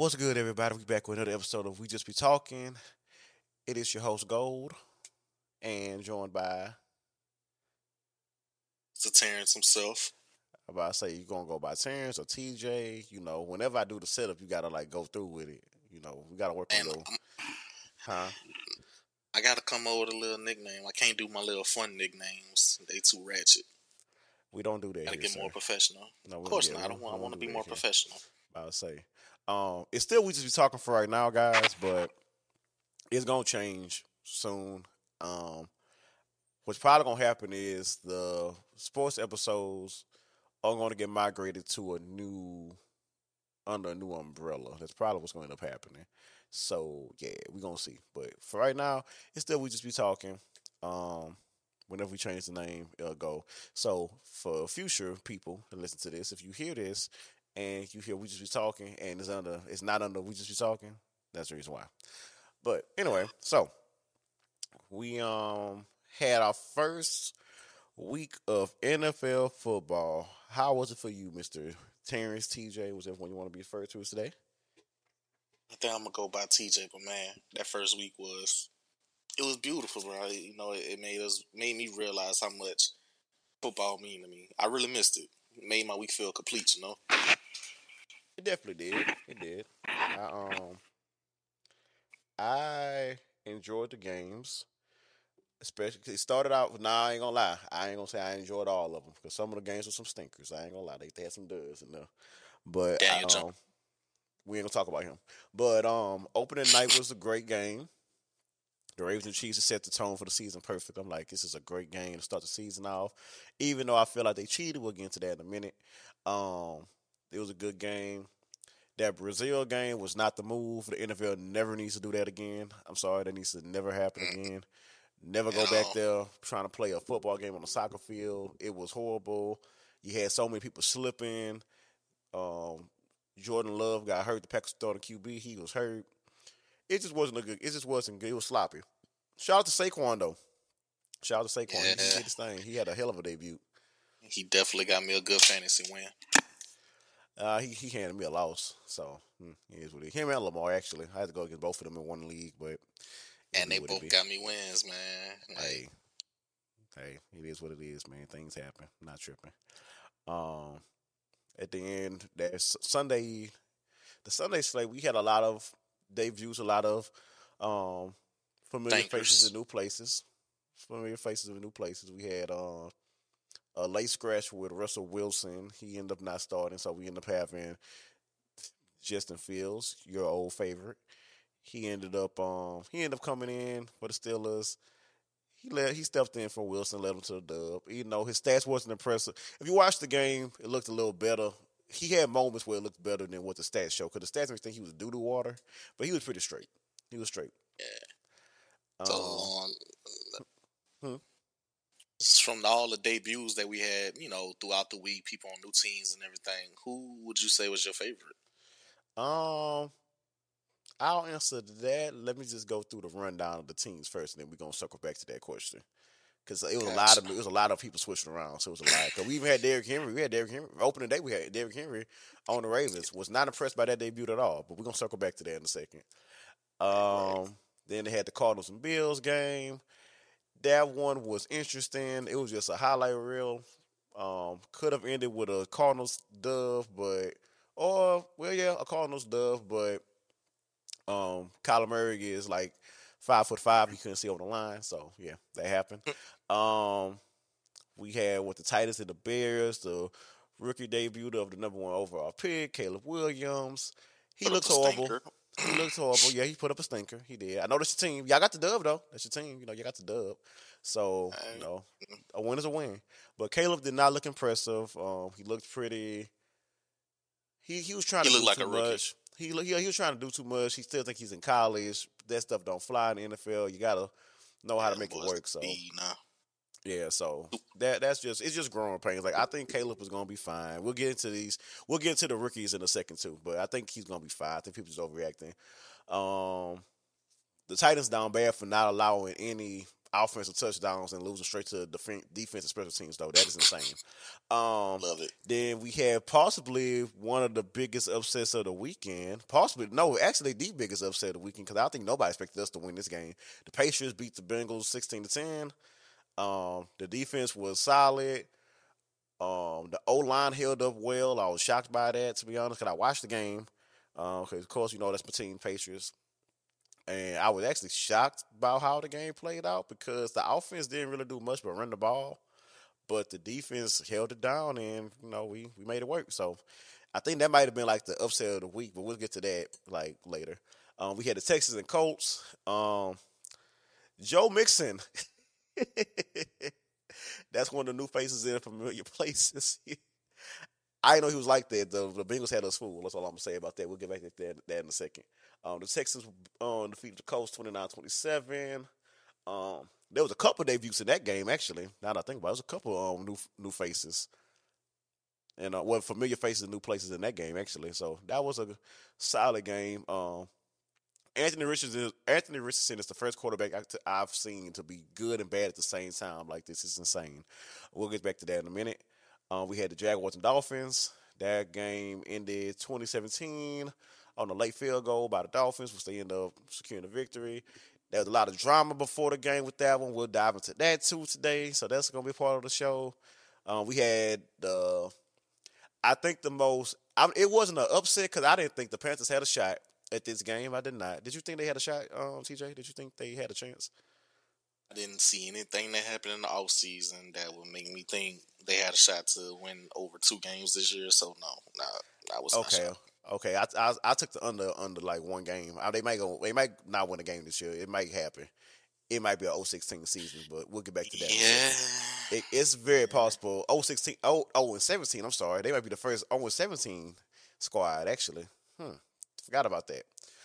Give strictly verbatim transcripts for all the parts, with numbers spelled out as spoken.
What's good, everybody? We back with another episode of We Just Be Talking. It is your host Gold, and joined by To Terrence himself. about to say you gonna go by Terrence or T J. You know, whenever I do the setup, you gotta like go through with it. You know, we gotta work on And your I'm, huh. I gotta come up with a little nickname. I can't do my little fun nicknames. They too ratchet. We don't do that Gotta here, get sir. more professional. No, Of we don't. course Yeah, not. we I don't, don't we want. I want don't to do be that more here. professional. About to say, um, it's still We Just Be Talking for right now, guys, but it's gonna change soon. Um, what's probably gonna happen is the sports episodes are going to get migrated to a new under a new umbrella. That's probably what's going to end up happening. So yeah, we're gonna see. But for right now, it's still We Just Be Talking. Um, whenever we change the name, it'll go. So for future people that listen to this, if you hear this and you hear We Just Be Talking and it's under, it's not under We Just Be Talking, that's the reason why. But anyway, so we um had our first week of N F L football. How was it for you, Mister Terrence T J? Was everyone you want to be referred to as today? I think I'm gonna go by T J. But man, that first week was it was beautiful, bro. You know, it, it made us made me realize how much football mean to me. I really missed it. It made my week feel complete. You know. It definitely did. It did. I um I enjoyed the games. Especially, 'cause it started out. Nah, I ain't gonna lie. I ain't gonna say I enjoyed all of them because some of the games were some stinkers. I ain't gonna lie. They, they had some duds in there. But Daniel Jones. um, we ain't gonna talk about him. But um, opening night was a great game. The Ravens and Chiefs set the tone for the season perfect. I'm like, this is a great game to start the season off. Even though I feel like they cheated, we'll get into that in a minute. Um, it was a good game. That Brazil game was not the move. The N F L never needs to do that again. I'm sorry, that needs to never happen again. Never go And back um, there trying to play a football game on a soccer field. It was horrible. You had so many people slipping. Um, Jordan Love got hurt. The Packers starting Q B. He was hurt. It just wasn't a good. It just wasn't good. It was sloppy. Shout out to Saquon though. Shout out to Saquon. He, he yeah, did his thing. He had a hell of a debut. he definitely got me a good fantasy win. Uh, he he handed me a loss, so hmm, it is what it is. Him and Lamar actually. I had to go against both of them in one league, but it And be they what it both be. got me wins, man. Like, Hey, hey, it is what it is, man. Things happen. I'm not tripping. Um, at the end, there's Sunday. The Sunday slate, we had a lot of debuts, a lot of um familiar faces in thinkers. new places. Familiar faces in new places. We had uh, a late scratch with Russell Wilson. He ended up not starting, so we ended up having Justin Fields, your old favorite. He ended up um he ended up coming in for the Steelers. He let he stepped in for Wilson, led him to the dub. You know, his stats wasn't impressive. If you watch the game, it looked a little better. He had moments where it looked better than what the stats show. Because the stats make think he was doo doo water, but he was pretty straight. He was straight. Yeah. So Um, um, hmm. from all the debuts that we had, you know, throughout the week, people on new teams and everything, who would you say was your favorite? um, I'll answer that. Let me just go through the rundown of the teams first, and then we're gonna circle back to that question. Because it was a lot Gotcha. of it was a lot of people switching around, so it was a lot. Because we even had Derrick Henry. We had Derrick Henry opening day. We had Derrick Henry on the Ravens. Was not impressed by that debut at all. But we're gonna circle back to that in a second. Right. Um, then they had the Cardinals and Bills game. That one was interesting. It was just a highlight reel. Um, could have ended with a Cardinals dove, but or well, yeah, a Cardinals dove, but um, Kyler Murray is like five foot five. He couldn't see over the line, so yeah, that happened. Um, we had with the Titans and the Bears, the rookie debut of the number one overall pick, Caleb Williams. He Put up looks a horrible. stinker. He looks horrible. Yeah, he put up a stinker. He did. I know that's your team. Y'all got the dub though. That's your team. You know, you got the dub. So you Uh, know, a win is a win. But Caleb did not look impressive. Um, he looked pretty. He he was trying he to looked do like too a rookie. much. He look- yeah, he was trying to do too much. He still think he's in college. That stuff don't fly in the N F L. You gotta know how Yeah, to them make it boys work. got So speed now. yeah, so that that's just it's just growing pains. Like I think Caleb is gonna be fine. We'll get into these. We'll get into the rookies in a second too. But I think he's gonna be fine. I think people just overreacting. Um, the Titans down bad for not allowing any offensive touchdowns and losing straight to defense, defensive special teams, though. That is insane. Um, Love it. Then we had possibly one of the biggest upsets of the weekend. Possibly, no, actually the biggest upset of the weekend because I don't think nobody expected us to win this game. The Patriots beat the Bengals sixteen to ten. Um, the defense was solid. Um, the O-line held up well. I was shocked by that, to be honest, because I watched the game. Because, um, of course, you know, that's my team, Patriots. And I was actually shocked about how the game played out because the offense didn't really do much but run the ball. But the defense held it down, and, you know, we, we made it work. So I think that might have been, like, the upset of the week, but we'll get to that, like, later. Um, we had the Texans and Colts. Um, Joe Mixon. That's one of the new faces in familiar places. I didn't know he was like that. The, the Bengals had us fooled. That's all I'm going to say about that. We'll get back to that, that in a second. Um, the Texans um, defeated the Colts twenty-nine twenty-seven. Um, there was a couple of debuts in that game, actually. Now that I think about it, there was a couple of um, new new faces. And, uh, well, familiar faces and new places in that game, actually. So that was a solid game. Um, Anthony Richardson, Anthony Richardson is the first quarterback I've seen to be good and bad at the same time. Like, this is insane. We'll get back to that in a minute. Um, we had the Jaguars and Dolphins. That game ended twenty seventeen on a late field goal by the Dolphins, which they ended up securing the victory. There was a lot of drama before the game with that one. We'll dive into that, too, today. So that's going to be part of the show. Um, we had the, I think the most, I, it wasn't an upset because I didn't think the Panthers had a shot at this game. I did not. Did you think they had a shot, um, T J? Did you think they had a chance? I didn't see anything that happened in the offseason that would make me think they had a shot to win over two games this year. So no, nah, I was okay. not Okay, I, I I took the under under like one game. I, they might go. They might not win a game this year. It might happen. It might be an oh sixteen season, but we'll get back to that. Yeah, it, it's very possible. oh sixteen, oh, oh and seventeen. I'm sorry, they might be the first oh and seventeen squad actually. Hmm, forgot about that.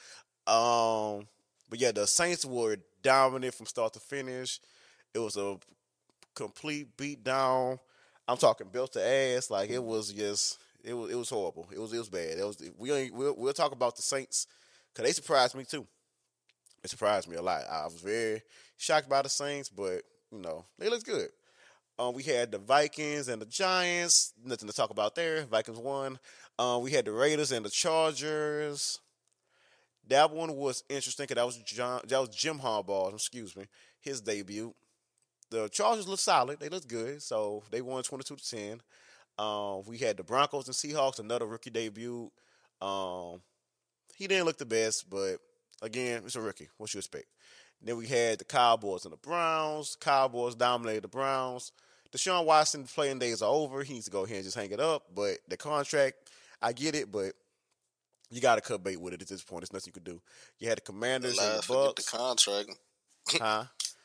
Um, but yeah, the Saints were dominant from start to finish. It was a complete beat down. I'm talking belt to ass. Like it was just. It was it was horrible. It was it was bad. It was we ain't, we'll we'll talk about the Saints because they surprised me too. They surprised me a lot. I was very shocked by the Saints, but you know they looked good. Um, we had the Vikings and the Giants. Nothing to talk about there. Vikings won. Um, we had the Raiders and the Chargers. That one was interesting because that was John, that was Jim Harbaugh. Excuse me, his debut. The Chargers looked solid. They looked good, so they won twenty-two to ten. Um, we had the Broncos and Seahawks, another rookie debut. Um, he didn't look the best, but again, it's a rookie. What you expect? Then we had the Cowboys and the Browns. Cowboys dominated the Browns. Deshaun Watson playing days are over. He needs to go ahead and just hang it up. But the contract, I get it, but you got to cut bait with it at this point. There's nothing you could do. You had the Commanders and the Bucks. The contract. Huh?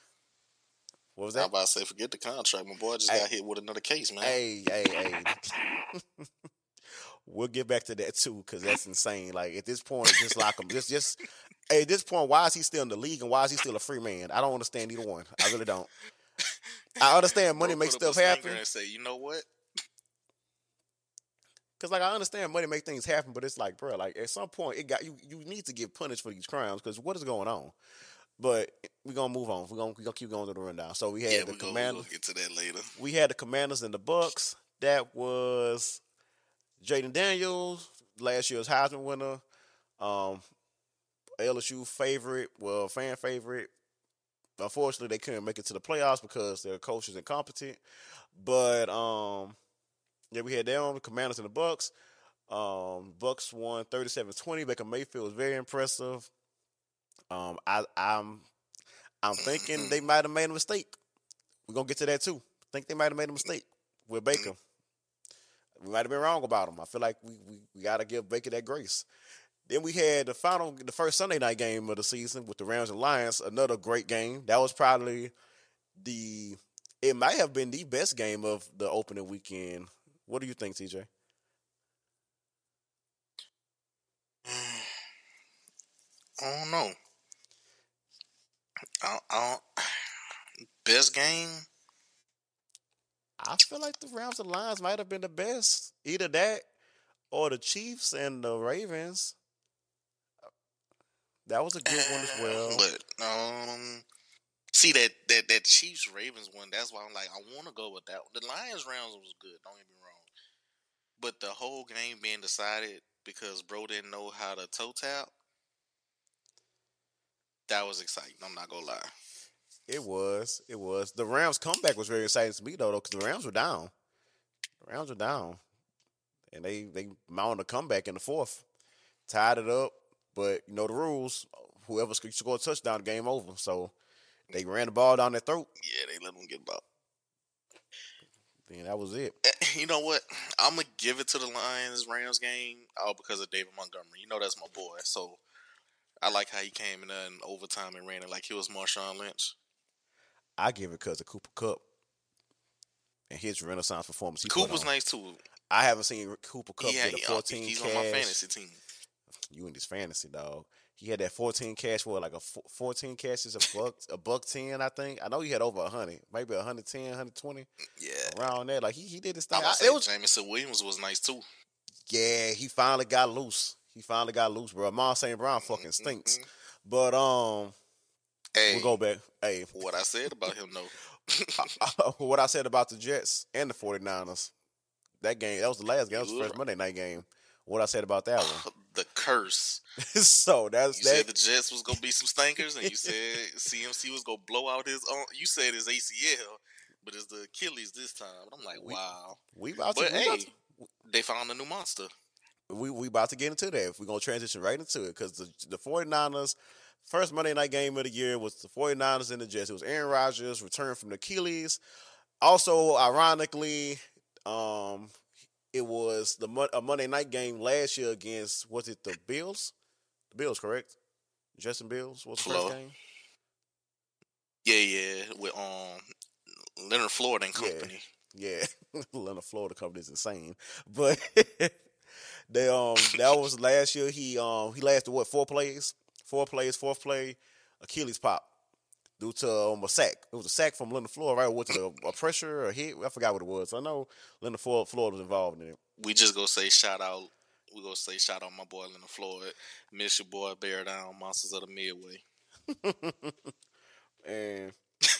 What was that? I'm about to say, forget the contract. My boy just hey, got hit with another case, man. Hey, hey, hey. We'll get back to that, too, because that's insane. Like, at this point, just lock him. Just, just, hey, at this point, why is he still in the league and why is he still a free man? I don't understand either one. I really don't. I understand money makes stuff happen. And say, you know what? Because, like, I understand money make things happen, but it's like, bro, like, at some point, it got you, you need to get punished for these crimes because what is going on? But we're gonna move on. We're gonna, we gonna keep going to the rundown. So we had yeah, the we Commanders. We'll get to that later. We had the Commanders and the Bucks. That was Jaden Daniels, last year's Heisman winner. Um, L S U favorite, well, fan favorite. Unfortunately, they couldn't make it to the playoffs because their coach is incompetent. But um, yeah, we had them, the Commanders and the Bucks. Um, Bucks won thirty-seven twenty. Baker Mayfield was very impressive. Um, I, I'm, I'm thinking they might have made a mistake. We're gonna get to that too. I think they might have made a mistake with Baker. We might have been wrong about him. I feel like we, we, we gotta give Baker that grace. Then we had the final, the first Sunday night game of the season with the Rams and Lions. Another great game. That was probably the, it might have been the best game of the opening weekend. What do you think, T J? I don't know. I don't, I don't, best game? I feel like the Rams and Lions might have been the best. Either that or the Chiefs and the Ravens. That was a good one as well. But um, See that that that Chiefs Ravens one. That's why I'm like, I want to go with that one. The Lions Rams was good. Don't get me wrong, but the whole game being decided because bro didn't know how to toe tap. That was exciting. I'm not gonna lie. It was. It was. The Rams comeback was very exciting to me though, because the Rams were down. The Rams were down, and they they mounted a comeback in the fourth, tied it up. But you know the rules. Whoever sc- scored a touchdown, game over. So they ran the ball down their throat. Yeah, they let them get about. Then that was it. You know what? I'm gonna give it to the Lions Rams game all because of David Montgomery. You know that's my boy. So I like how he came in there in overtime and ran it like he was Marshawn Lynch. I give it because of Cooper Kupp and his Renaissance performance. He Coop was on. nice too. I haven't seen Cooper Kupp Yeah, get a fourteen. He's cash. on my fantasy team. You in this fantasy, dog? He had that fourteen cash for like a fourteen catches, a buck, a buck ten, I think. I know he had over a hundred, maybe a hundred ten, hundred twenty. Yeah, around there. Like he, he did his thing. I, I, it was Jameson Williams was nice too. Yeah, he finally got loose. He finally got loose, bro. Amon Saint Brown fucking stinks. Mm-hmm. But um, hey, we'll go back. Hey, what I said about him though. What I said about the Jets and the 49ers. That game, that was the last game. That was the first Monday night game. What I said about that one. The curse. So that's you that. said the Jets was gonna be some stinkers, and you said C M C was gonna blow out his own. You said his A C L, but it's the Achilles this time. I'm like, we, wow. We about but to. hey, about to, they found a new monster. We we about to get into that. We're gonna transition right into it because the the 49ers. First Monday night game of the year was the 49ers and the Jets. It was Aaron Rodgers returned from the Achilles. Also, ironically, um, it was the a Monday night game last year against, was it the Bills? The Bills, correct? Justin Bills was the Flo. first game? Yeah, yeah. With um Leonard Floyd and company. Yeah, yeah. Leonard Floyd and company is insane. But they um that was last year. He um he lasted what, four plays? Four plays, fourth play, Achilles pop. Due to um, a sack. It was a sack from Leonard Floyd, right? Was it a, a pressure or a hit? I forgot what it was. I know Leonard Floyd, Floyd was involved in it. We just go say shout out. We go say shout out my boy Leonard Floyd. Miss your boy, bear down, monsters of the Midway. and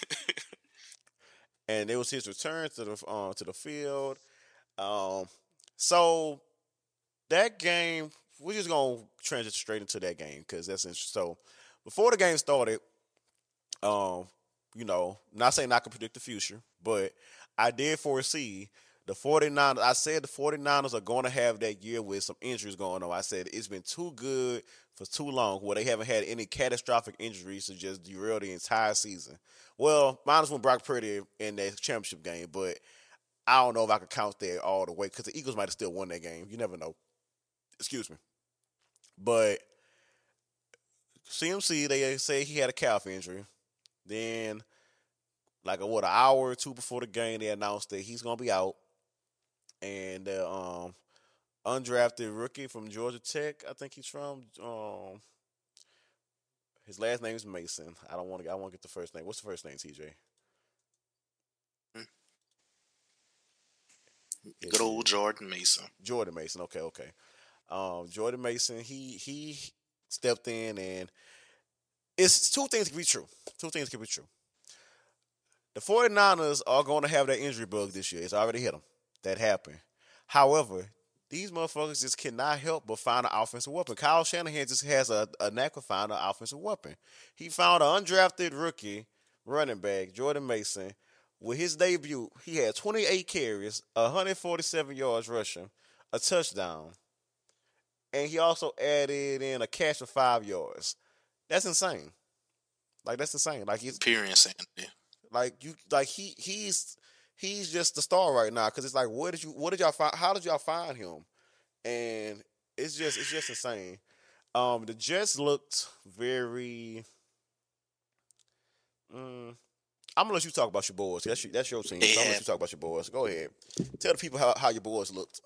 and it was his return to the uh, to the field. Um, so that game, we're just gonna transition straight into that game because that's interesting. So before the game started. Um, you know, not saying I can predict the future, but I did foresee the 49ers. I said the 49ers are going to have that year with some injuries going on. I said it's been too good for too long where they haven't had any catastrophic injuries to just derail the entire season. Well, minus when Brock Purdy in that championship game, but I don't know if I could count that all the way because the Eagles might have still won that game. You never know. Excuse me. But C M C, they say he had a calf injury. Then, like a, what, an hour or two before the game, they announced that he's gonna be out, and the um, undrafted rookie from Georgia Tech, I think he's from. Um, his last name is Mason. I don't want to. I want to get the first name. What's the first name, T J? Good old Jordan Mason. Jordan Mason. Okay, okay. Um, Jordan Mason. He he stepped in and. It's two things can be true. Two things can be true. The 49ers are going to have that injury bug this year. It's already hit them. That happened. However, these motherfuckers just cannot help but find an offensive weapon. Kyle Shanahan just has a, a knack for finding an offensive weapon. He found an undrafted rookie running back, Jordan Mason. With his debut, he had twenty-eight carries, one hundred forty-seven yards rushing, a touchdown. And he also added in a catch of five yards. That's insane. Like that's insane. Like he's pure insanity. Like you, like he, he's, he's just the star right now. Because it's like, what did you, what did y'all find? How did y'all find him? And it's just, it's just insane. Um, the Jets looked very. Mm, I'm gonna let you talk about your boys. That's your, that's your team. So I'm gonna let you talk about your boys. Go ahead. Tell the people how, how your boys looked.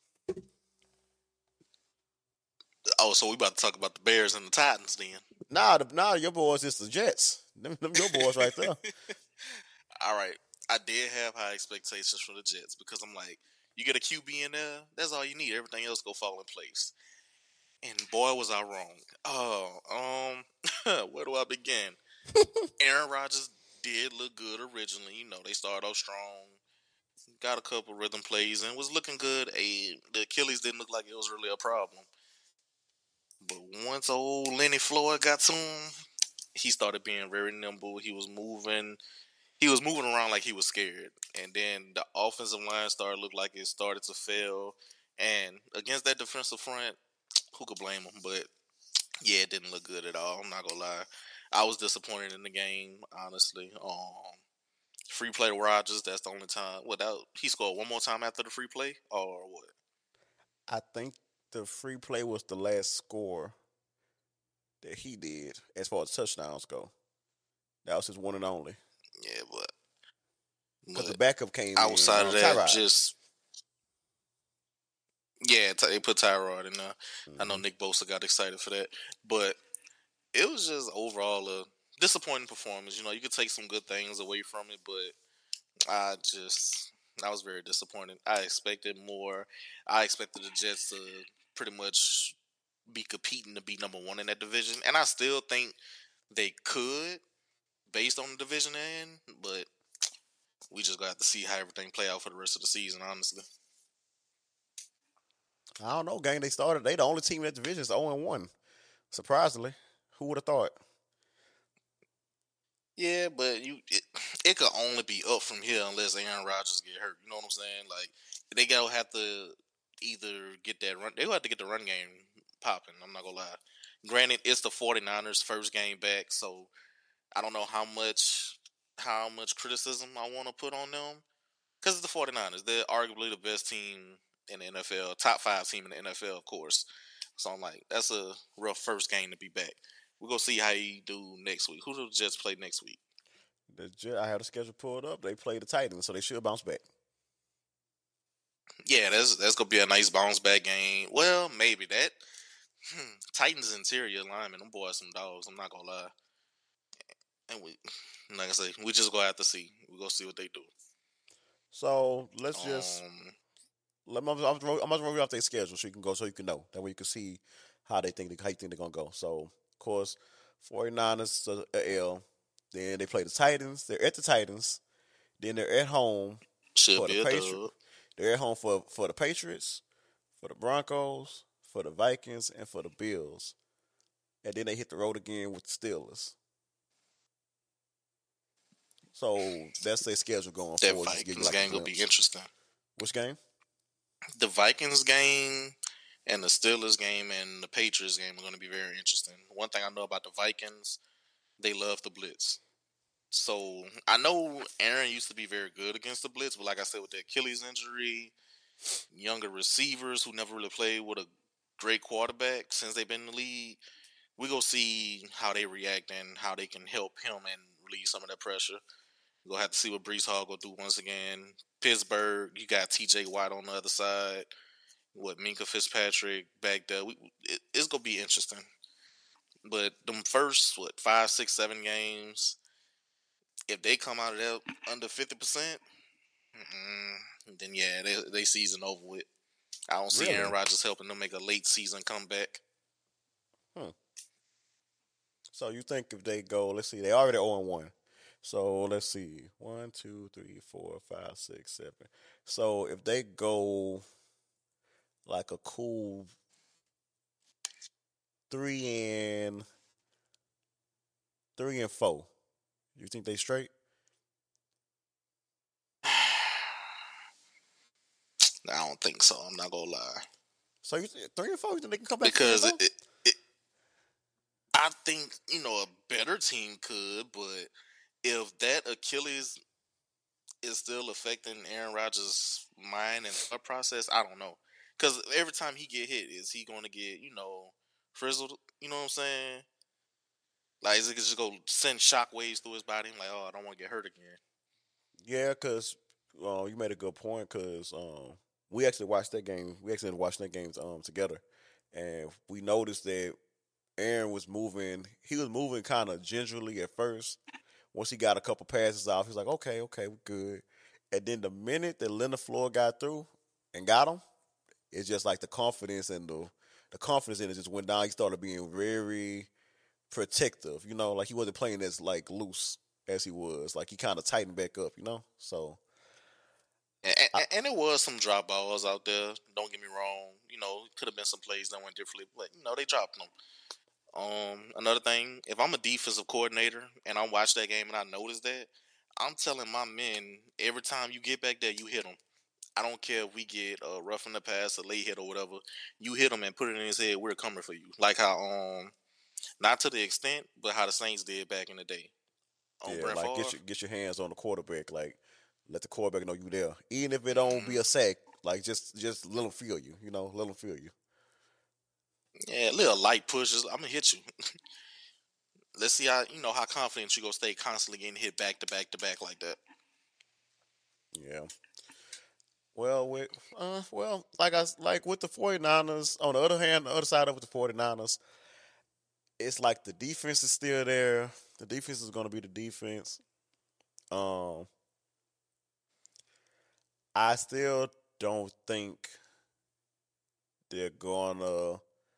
Oh, so we about to talk about the Bears and the Titans then? Nah, the, nah, your boys is the Jets. Them, them your boys right there. All right, I did have high expectations from the Jets because I'm like, you get a Q B in there, that's all you need. Everything else go fall in place. And boy, was I wrong. Oh, um, where do I begin? Aaron Rodgers did look good originally. You know, they started off strong, got a couple rhythm plays, and was looking good. A the Achilles didn't look like it was really a problem. But once old Lenny Floyd got to him, he started being very nimble. He was moving. He was moving around like he was scared. And then the offensive line started to look like it started to fail. And against that defensive front, who could blame him? But yeah, it didn't look good at all. I'm not gonna lie. I was disappointed in the game, honestly. Um, free play to Rodgers. That's the only time. Without he scored one more time after the free play, or what? I think the free play was the last score that he did as far as touchdowns go. That was his one and only. Yeah, but Because the but backup came outside in, of um, that, Tyrod. just yeah, they put Tyrod in there. I know Mhm. Nick Bosa got excited for that, but it was just overall a disappointing performance. You know, you could take some good things away from it, but I just I was very disappointed. I expected more. I expected the Jets to pretty much be competing to be number one in that division, and I still think they could, based on the division end. But we just got to see how everything play out for the rest of the season. Honestly, I don't know, gang. They started. They the only team in that division is zero and one. Surprisingly, who would have thought? yeah, but you it, it could only be up from here unless Aaron Rodgers get hurt. You know what I'm saying? Like they gotta have to either get that run. They will have to get the run game popping. I'm not gonna lie. Granted, it's the 49ers' first game back, so I don't know how much how much criticism I want to put on them because it's the 49ers. They're arguably the best team in the N F L, top five team in the N F L, of course. So I'm like, that's a rough first game to be back. We're gonna see how he do next week. Who do the Jets play next week? The Jet, I have the schedule pulled up. They play the Titans, so they should bounce back. Yeah, that's that's gonna be a nice bounce back game. Well, maybe that. Hmm, Titans interior lineman, them boys some dogs. I'm not gonna lie. And we, like I say, we just gonna have to see. We gonna see what they do. So let's just Um, let me. I'm, I'm, I'm gonna run you off their schedule so you can go, so you can know. That way you can see how they think they, how you think they're gonna go. So of course, 49ers a, a L. Then they play the Titans. They're at the Titans. Then they're at home should for the be a Patriots. dub. They're at home for for the Patriots, for the Broncos, for the Vikings, and for the Bills. And then they hit the road again with the Steelers. So that's their schedule going That forward. Just to give you Vikings like a game gonna be glimpse. interesting. Which game? The Vikings game and the Steelers game and the Patriots game are gonna be very interesting. One thing I know about the Vikings, they love the blitz. So I know Aaron used to be very good against the blitz, but like I said, with the Achilles injury, younger receivers who never really played with a great quarterback since they've been in the league, we go see how they react and how they can help him and relieve some of that pressure. We'll have to see what Brees Hall go do once again. Pittsburgh, you got T J Watt on the other side. What Minka Fitzpatrick back there. We, it, it's gonna be interesting. But them first what five, six, seven games, if they come out of that under fifty percent, then yeah, they they season over with. I don't see Aaron Really? Rodgers helping them make a late season comeback. Hmm. So you think if they go, let's see, they already zero and one. So let's see, one, two, three, four, five, six, seven. So if they go like a cool three and three and four, you think they straight? I don't think so. I'm not gonna lie So you th- three and four, you think they can come back three and because four? it, it, it, I think you know a better team could, but if that Achilles is still affecting Aaron Rodgers' mind and thought process, I don't know. Because every time he get hit, is he going to get you know frizzled? You know what I'm saying? Like is it just go send shockwaves through his body? I'm like, oh, I don't want to get hurt again. Yeah, because uh, you made a good point. Because um, we actually watched that game. We actually watched that games um together, and we noticed that Aaron was moving. He was moving kind of gingerly at first. Once he got a couple passes off, he's like, "Okay, okay, we're good." And then the minute that Leonard Floyd got through and got him, it's just like the confidence and the the confidence in it just went down. He started being very, protective. You know, like he wasn't playing as like loose as he was. Like he kind of tightened back up. You know, so And, I, and, and it was some drop balls out there. Don't get me wrong. You know, could have been some plays that went differently, but you know they dropped them. Um, another thing, if I'm a defensive coordinator and I watch that game and I notice that, I'm telling my men every time you get back there, you hit them. I don't care if we get a rough in the pass, a late hit or whatever. You hit him and put it in his head. We're coming for you. Like how um, not to the extent, but how the Saints did back in the day. On yeah, Brett like Favre. get your get your hands on the quarterback. Like let the quarterback know you there, even if it don't Mm-hmm. be a sack. Like just just let him feel you. You know, let him feel you. Yeah, a little light pushes. I'm gonna hit you. Let's see how you know how confident you gonna stay constantly getting hit back to back to back like that. Yeah. Well, with uh, well, like I s- like with the 49ers, on the other hand, the other side of it, the 49ers, it's like the defense is still there. The defense is going to be the defense. Um, I still don't think they're gonna.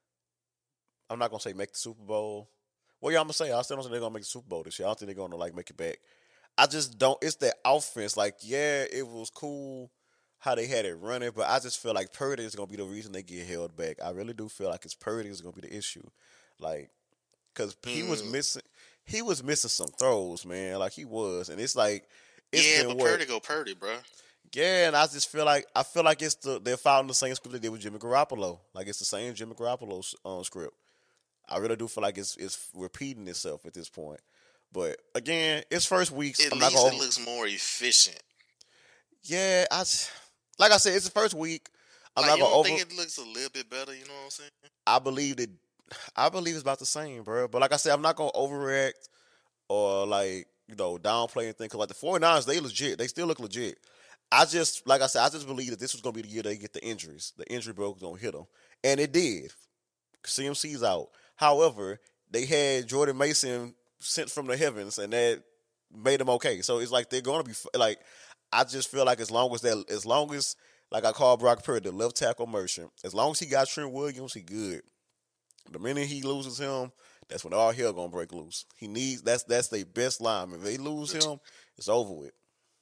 I'm not gonna say make the Super Bowl. Well, yeah, I'm gonna say I still don't think they're gonna make the Super Bowl this year. I don't think they're gonna like make it back. I just don't. It's that offense. Like, yeah, it was cool how they had it running, but I just feel like Purdy is gonna be the reason they get held back. I really do feel like it's Purdy is gonna be the issue. Like, cause he was Mm, missing, he was missing some throws, man. Like he was, and it's like it's yeah, been but what. Purdy go Purdy, bro. Yeah, and I just feel like I feel like it's the they're following the same script they did with Jimmy Garoppolo. Like it's the same Jimmy Garoppolo um, script. I really do feel like it's it's repeating itself at this point. But again, it's first weeks. At I'm not least gonna it over. looks more efficient. Yeah, I s- like I said, it's the first week. I'm Like not you gonna don't over. think it looks a little bit better? You know what I'm saying? I believe that. I believe it's about the same, bro. But like I said, I'm not gonna overreact or like you know downplay anything. Cause like the 49ers, they legit. They still look legit. I just like I said, I just believe that this was gonna be the year they get the injuries. The injury bug was gonna hit them, and it did. C M C's out. However, they had Jordan Mason sent from the heavens, and that made them okay. So it's like they're gonna be like. I just feel like as long as that, as long as like I call Brock Purdy the left tackle merchant, as long as he got Trent Williams, he good. The minute he loses him, that's when all hell gonna break loose. He needs that's that's their best lineman. If they lose But him, it's over with.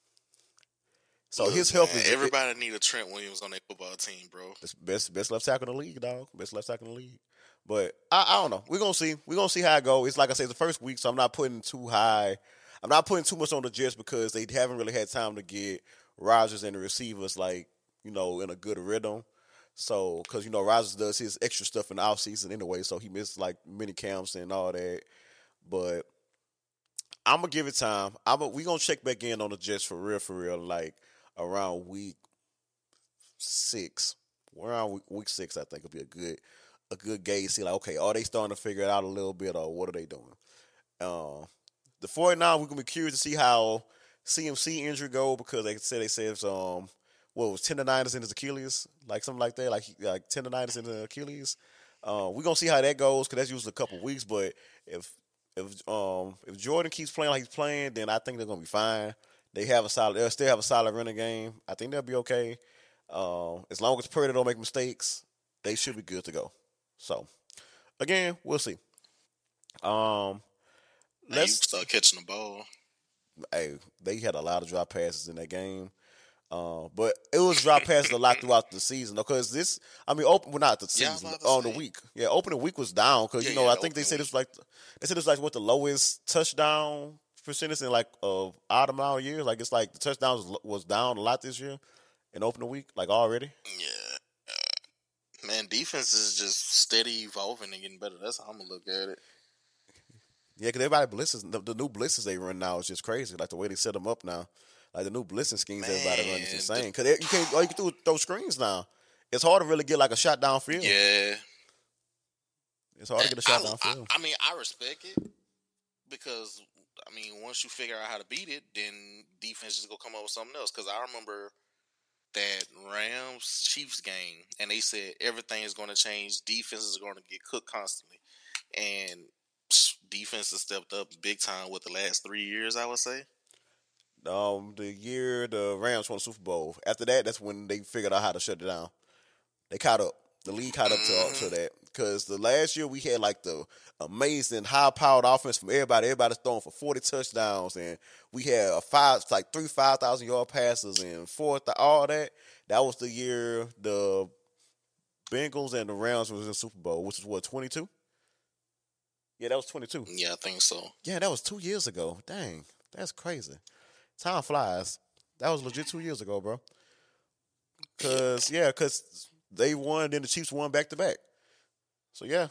So look, his health man, is it, everybody need a Trent Williams on their football team, bro. it's best best left tackle in the league, dog. Best left tackle in the league. But I, I don't know. We're gonna see. We're gonna see how it goes. It's like I said, it's the first week, so I'm not putting too high. I'm not putting too much on the Jets because they haven't really had time to get Rodgers and the receivers like you know in a good rhythm. So because you know Rodgers does his extra stuff in the offseason anyway, so he missed like mini camps and all that. But I'm gonna give it time. I'm a, we gonna check back in on the Jets for real, for real, like around week six. Around week, week six, I think will be a good a good gauge. See, like, okay, are they starting to figure it out a little bit, or what are they doing? Uh, the 49, we're gonna be curious to see how C M C injury go because they said they said it's, um what was tendonitis in his Achilles, like something like that, like like tendonitis in the Achilles. Uh, we're gonna see how that goes because that's usually a couple weeks. But if if um if Jordan keeps playing like he's playing, then I think they're gonna be fine. They have a solid. They'll still have a solid running game. I think they'll be okay. Um, as long as Purdy don't make mistakes, they should be good to go. So again, we'll see. Um, And you let's. start catching the ball. Hey, they had a lot of drop passes in that game. Uh, but it was drop passes a lot throughout the season because this, I mean, open well, not the Yeah, I was season about to on the say. week. Yeah, opening week was down because Yeah, you know yeah, I the think they opening said it week. was like they said it was like what the lowest touchdown percentage in like of odd amount of years. Like it's like the touchdowns was, was down a lot this year in opening week, like already. Yeah, man, defense is just steady evolving and getting better. That's how I'm gonna look at it. Yeah, because everybody blitzes the, the new blitzes they run now is just crazy. Like the way they set them up now, like the new blitzing schemes everybody run is Man, the, insane. Because you can't all you can do is throw screens now. It's hard to really get like a shot downfield. yeah, It's hard to get a shot I, I, downfield. I mean, I respect it because I mean, once you figure out how to beat it, then defense is gonna come up with something else. Because I remember that Rams Chiefs game, and they said everything is going to change. Defense is going to get cooked constantly, and defense has stepped up big time with the last three years. I would say. Um, the year the Rams won the Super Bowl. After that, that's when they figured out how to shut it down. They caught up. The league caught up to to Mm-hmm. that because the last year we had like the amazing high-powered offense from everybody. Everybody's throwing for forty touchdowns, and we had a five, like three five thousand yard passes and four, th- all that. That was the year the Bengals and the Rams was in the Super Bowl, which is what twenty two. Yeah, that was twenty two. Yeah, I think so. Yeah, that was two years ago. Dang, that's crazy. Time flies. That was legit two years ago, bro. Cause yeah, cause they won, then the Chiefs won back to back. So yeah,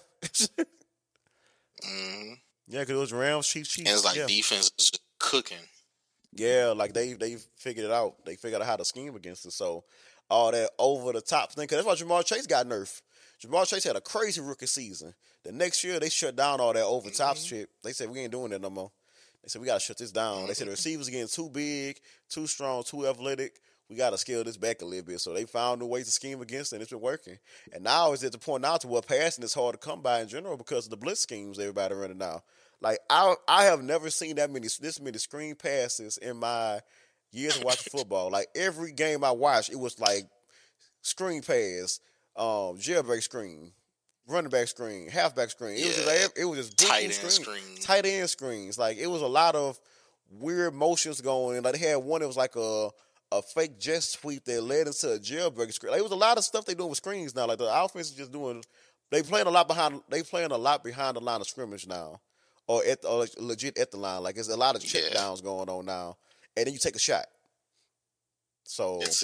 Mm-hmm. yeah, cause it was Rams, Chiefs, And Chiefs. it's like Yeah, defense is just cooking. yeah, like they they figured it out. They figured out how to scheme against it. So all that over the top thing, cause that's why Jamar Chase got nerfed. Jamar Chase had a crazy rookie season. The next year they shut down all that over top Mm-hmm. shit. They said we ain't doing that no more. They said we gotta shut this down. They said the receivers getting too big, too strong, too athletic. We gotta scale this back a little bit. So they found new ways to scheme against it, and it's been working. And now it's at the point now to where passing is hard to come by in general because of the blitz schemes everybody running now. Like I I have never seen that many this many screen passes in my years of watching football. Like every game I watched, it was like screen pass, um, jailbreak screen, running back screen, halfback screen. It was Yeah. just it was just brutal Tight end screen, screen. tight end screens. Like it was a lot of weird motions going. in. Like they had one that was like a a fake jet sweep that led into a jailbreak screen. Like, it was a lot of stuff they doing with screens now. Like the offense is just doing. They playing a lot behind. They playing a lot behind the line of scrimmage now, or at or legit at the line. Like it's a lot of check Yeah. downs going on now, and then you take a shot. So It's,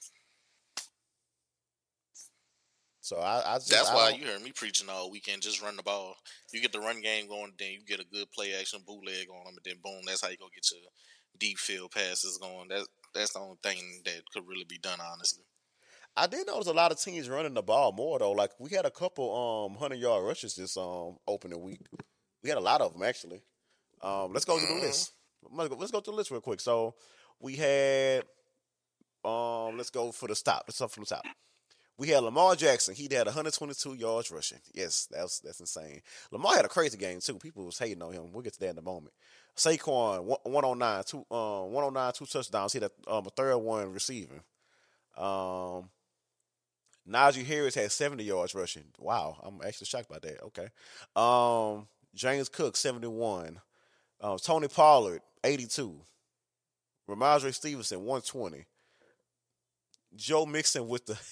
so I, I just that's I why don't- you heard me preaching all weekend. Just run the ball. You get the run game going, then you get a good play action bootleg on them, and then boom, that's how you go get your deep field passes going. That that's the only thing that could really be done, honestly. I did notice a lot of teams running the ball more though. Like we had a couple um hundred yard rushes this um opening week. We had a lot of them actually. Um, let's go through the Mhm. list. Let's go, let's go through the list real quick. So we had um let's go for the stop. Let's start from the top. We had Lamar Jackson. He had one hundred twenty-two yards rushing. Yes, that's that's insane. Lamar had a crazy game too. People was hating on him. We'll get to that in a moment. Saquon one, one oh nine, two um one oh nine, two touchdowns. He had a, um, a third one receiving. Um, Najee Harris had seventy yards rushing. Wow, I'm actually shocked by that. Okay. Um, James Cook seventy-one. Um, Tony Pollard eighty-two. Ramondre Stevenson one twenty. Joe Mixon with the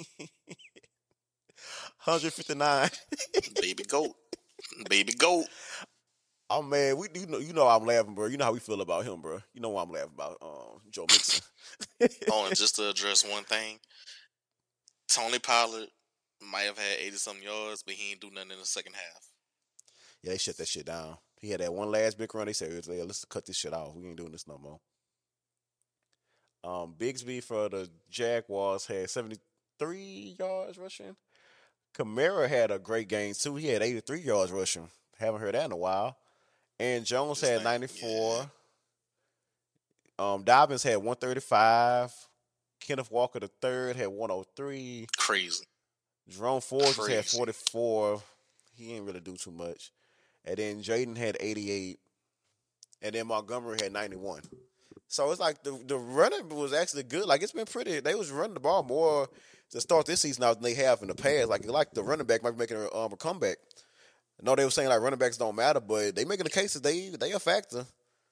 one fifty-nine. Baby goat, baby goat. Oh man, we you know you know I'm laughing, bro. You know how we feel about him, bro. You know why I'm laughing about um, Joe Mixon. Oh, and just to address one thing, Tony Pollard might have had eighty something yards, but he ain't do nothing in the second half. Yeah, they shut that shit down. He had that one last big run. They said, "Yeah, let's cut this shit off. We ain't doing this no more." Um, Bigsby for the Jaguars had seventy-three yards rushing. Kamara had a great game too. He had eighty-three yards rushing. Haven't heard that in a while. And Jones This had thing, ninety-four. Um, Dobbins had one thirty-five. Kenneth Walker the third had one oh three. Crazy. Jerome Ford just had Crazy. forty-four. He ain't really do too much. And then Jaden had eighty-eight. And then Montgomery had ninety-one. So it's like the the running was actually good. Like it's been pretty. They was running the ball more to start this season out than they have in the past. Like like the running back might be making a, um, a comeback. I know they were saying like running backs don't matter, but they making the case that they they a factor.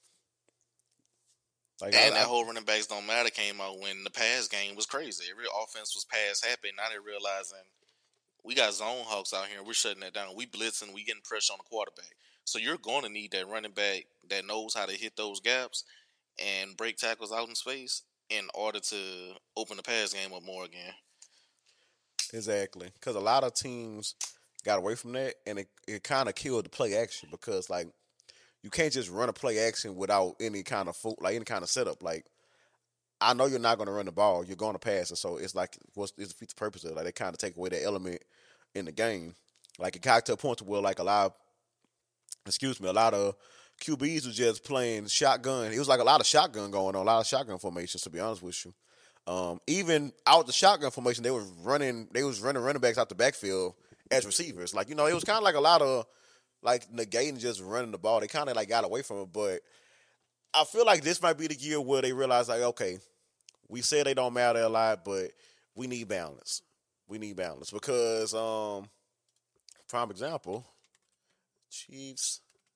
Like And I, that I, whole running backs don't matter came out when the pass game was crazy. Every offense was pass happy. Now they're realizing we got zone hawks out here. We're shutting that down. We blitzing. We getting pressure on the quarterback. So you're going to need that running back that knows how to hit those gaps and break tackles out in space in order to open the pass game up more again. exactly, because a lot of teams got away from that, and it, it kind of killed the play action because like you can't just run a play action without any kind of fo- like any kind of setup. Like I know you're not going to run the ball, you're going to pass it, so it's like what's it's defeats the purpose of it. Like they kind of take away that element in the game. Like it got to a point to where like a lot, of, excuse me, a lot of Q Bs was just playing shotgun. It was like a lot of shotgun going on, a lot of shotgun formations. To be honest with you, um, even out the shotgun formation, they was running, they was running running backs out the backfield as receivers. Like you know, it was kind of like a lot of like negating just running the ball. They kind of like got away from it, but I feel like this might be the year where they realize like, okay, we said they don't matter a lot, but we need balance. We need balance because, um, prime example, Chiefs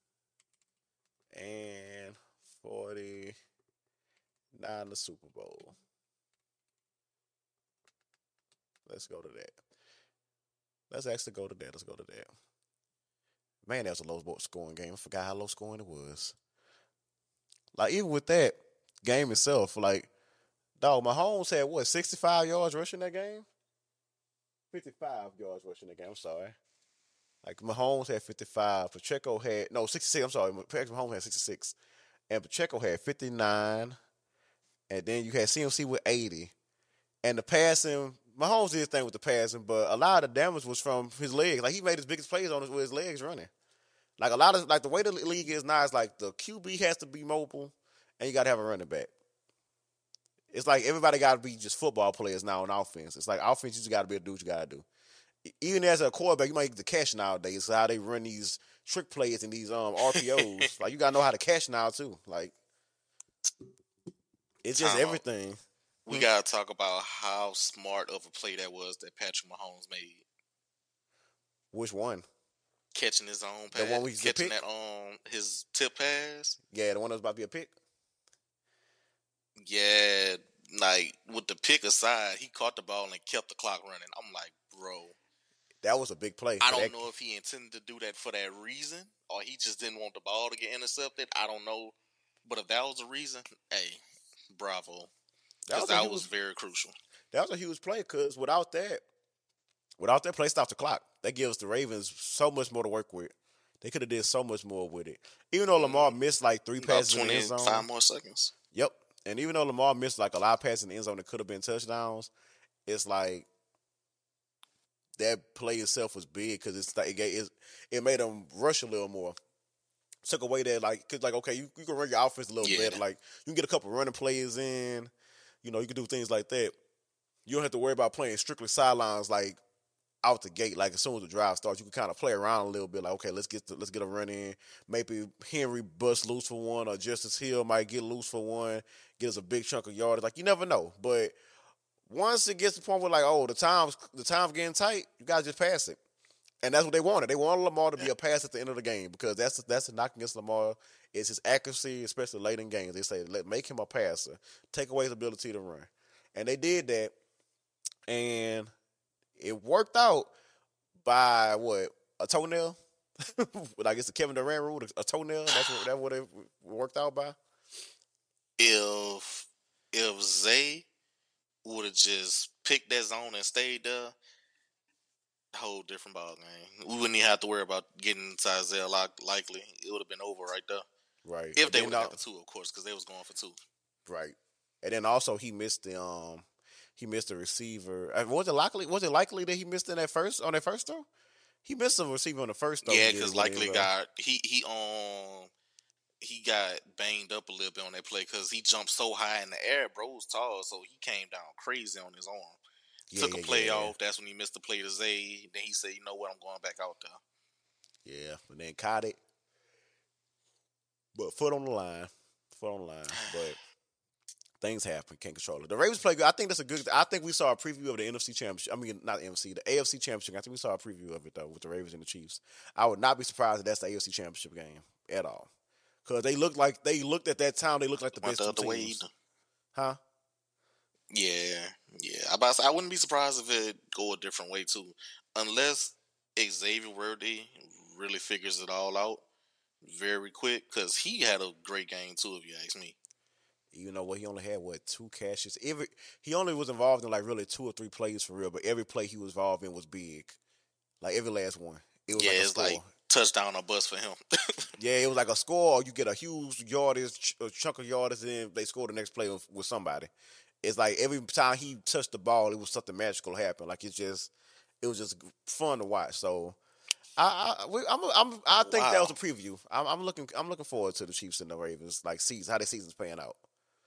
and forty-nine the Super Bowl. Let's go to that. Let's actually go to that. Let's go to that. Man, that was a low scoring game. I forgot how low scoring it was. Like, even with that game itself, like, dog, Mahomes had what, sixty-five yards rushing that game? fifty-five yards rushing that game. I'm sorry. Like, Mahomes had fifty-five. Pacheco had, no, sixty-six. I'm sorry. Patrick Mahomes had sixty-six. And Pacheco had fifty-nine. And then you had C M C with eighty. And the passing, Mahomes did his thing with the passing, but a lot of the damage was from his legs. Like, he made his biggest plays on his, with his legs running. Like, a lot of, like, the way the league is now is like the Q B has to be mobile and you got to have a running back. It's like everybody got to be just football players now on offense. It's like offense, you just got to be able to do what you got to do. Even as a quarterback, you might get the catch nowadays. So how they run these trick plays and these um, R P Os. Like, you got to know how to catch now, too. Like, it's just Time out. everything. We got to talk about how smart of a play that was that Patrick Mahomes made. Which one? Catching his own The pass. one we used to Catching pick? that um his tip pass. Yeah, the one that was about to be a pick. Yeah, like with the pick aside, he caught the ball and kept the clock running. I'm like, bro. That was a big play. I don't that... know if he intended to do that for that reason or he just didn't want the ball to get intercepted. I don't know. But if that was the reason, hey, bravo. Because that, that was very crucial. That was a huge play because without that, without that play, stop the clock. That gives the Ravens so much more to work with. They could have did so much more with it. Even though Lamar mm-hmm. missed like three About passes in the end zone. twenty-five more seconds. Yep. And even though Lamar missed like a lot of passes in the end zone that could have been touchdowns, it's like that play itself was big because it's like it, gave, it made them rush a little more. Took away that like, cause like okay, you, you can run your offense a little yeah. better. Like you can get a couple running plays in. You know, you can do things like that. You don't have to worry about playing strictly sidelines like out the gate. Like as soon as the drive starts, you can kind of play around a little bit. Like okay, let's get the, let's get a run in. Maybe Henry busts loose for one, or Justice Hill might get loose for one. Get us a big chunk of yards. Like you never know. But once it gets to the point where like oh the time's the time's getting tight, you guys just pass it. And that's what they wanted. They wanted Lamar to be a pass at the end of the game because that's that's the knock against Lamar is his accuracy, especially late in games. They say let make him a passer, take away his ability to run, and they did that, and it worked out by what a toenail. Like it's the Kevin Durant rule, a toenail. That's what that's what it worked out by. If if Zay would have just picked that zone and stayed there. Whole different ball game. We wouldn't even have to worry about getting to Isaiah likely. It would have been over right there. Right. If and they would have got the two, of course, because they was going for two. Right. And then also he missed the um he missed the receiver. Was it likely was it likely that he missed in that first on that first throw? He missed a receiver on the first throw. Yeah, because likely got he he um he got banged up a little bit on that play because he jumped so high in the air, bro was tall, so he came down crazy on his arm. Yeah, Took a play yeah, off. Yeah. That's when he missed the play to Zay. Then he said, you know what, I'm going back out there. Yeah, and then caught it. But foot on the line. Foot on the line. But things happen. Can't control it. The Ravens play good. I think that's a good I think we saw a preview of the N F C Championship. I mean, not the N F C, the A F C Championship. I think we saw a preview of it, though, with the Ravens and the Chiefs. I would not be surprised if that's the A F C Championship game at all. Because they looked like, they looked at that time, they looked like the best two teams. Wade. Huh? Yeah, yeah. I, about to say, I wouldn't be surprised if it go a different way too, unless Xavier Worthy really figures it all out very quick. Because he had a great game too, if you ask me. You know what? He only had what two catches. Every he only was involved in like really two or three plays for real, but every play he was involved in was big. Like every last one, it was yeah, like a it's score. like touchdown or bust for him. Yeah, it was like a score. Or you get a huge yardage, a chunk of yardage, and then they score the next play with, with somebody. It's like every time he touched the ball, it was something magical happen. Like it's just, it was just fun to watch. So, I, I, we, I'm, I'm, I think wow. that was a preview. I'm, I'm looking, I'm looking forward to the Chiefs and the Ravens, like season, how the season's playing out.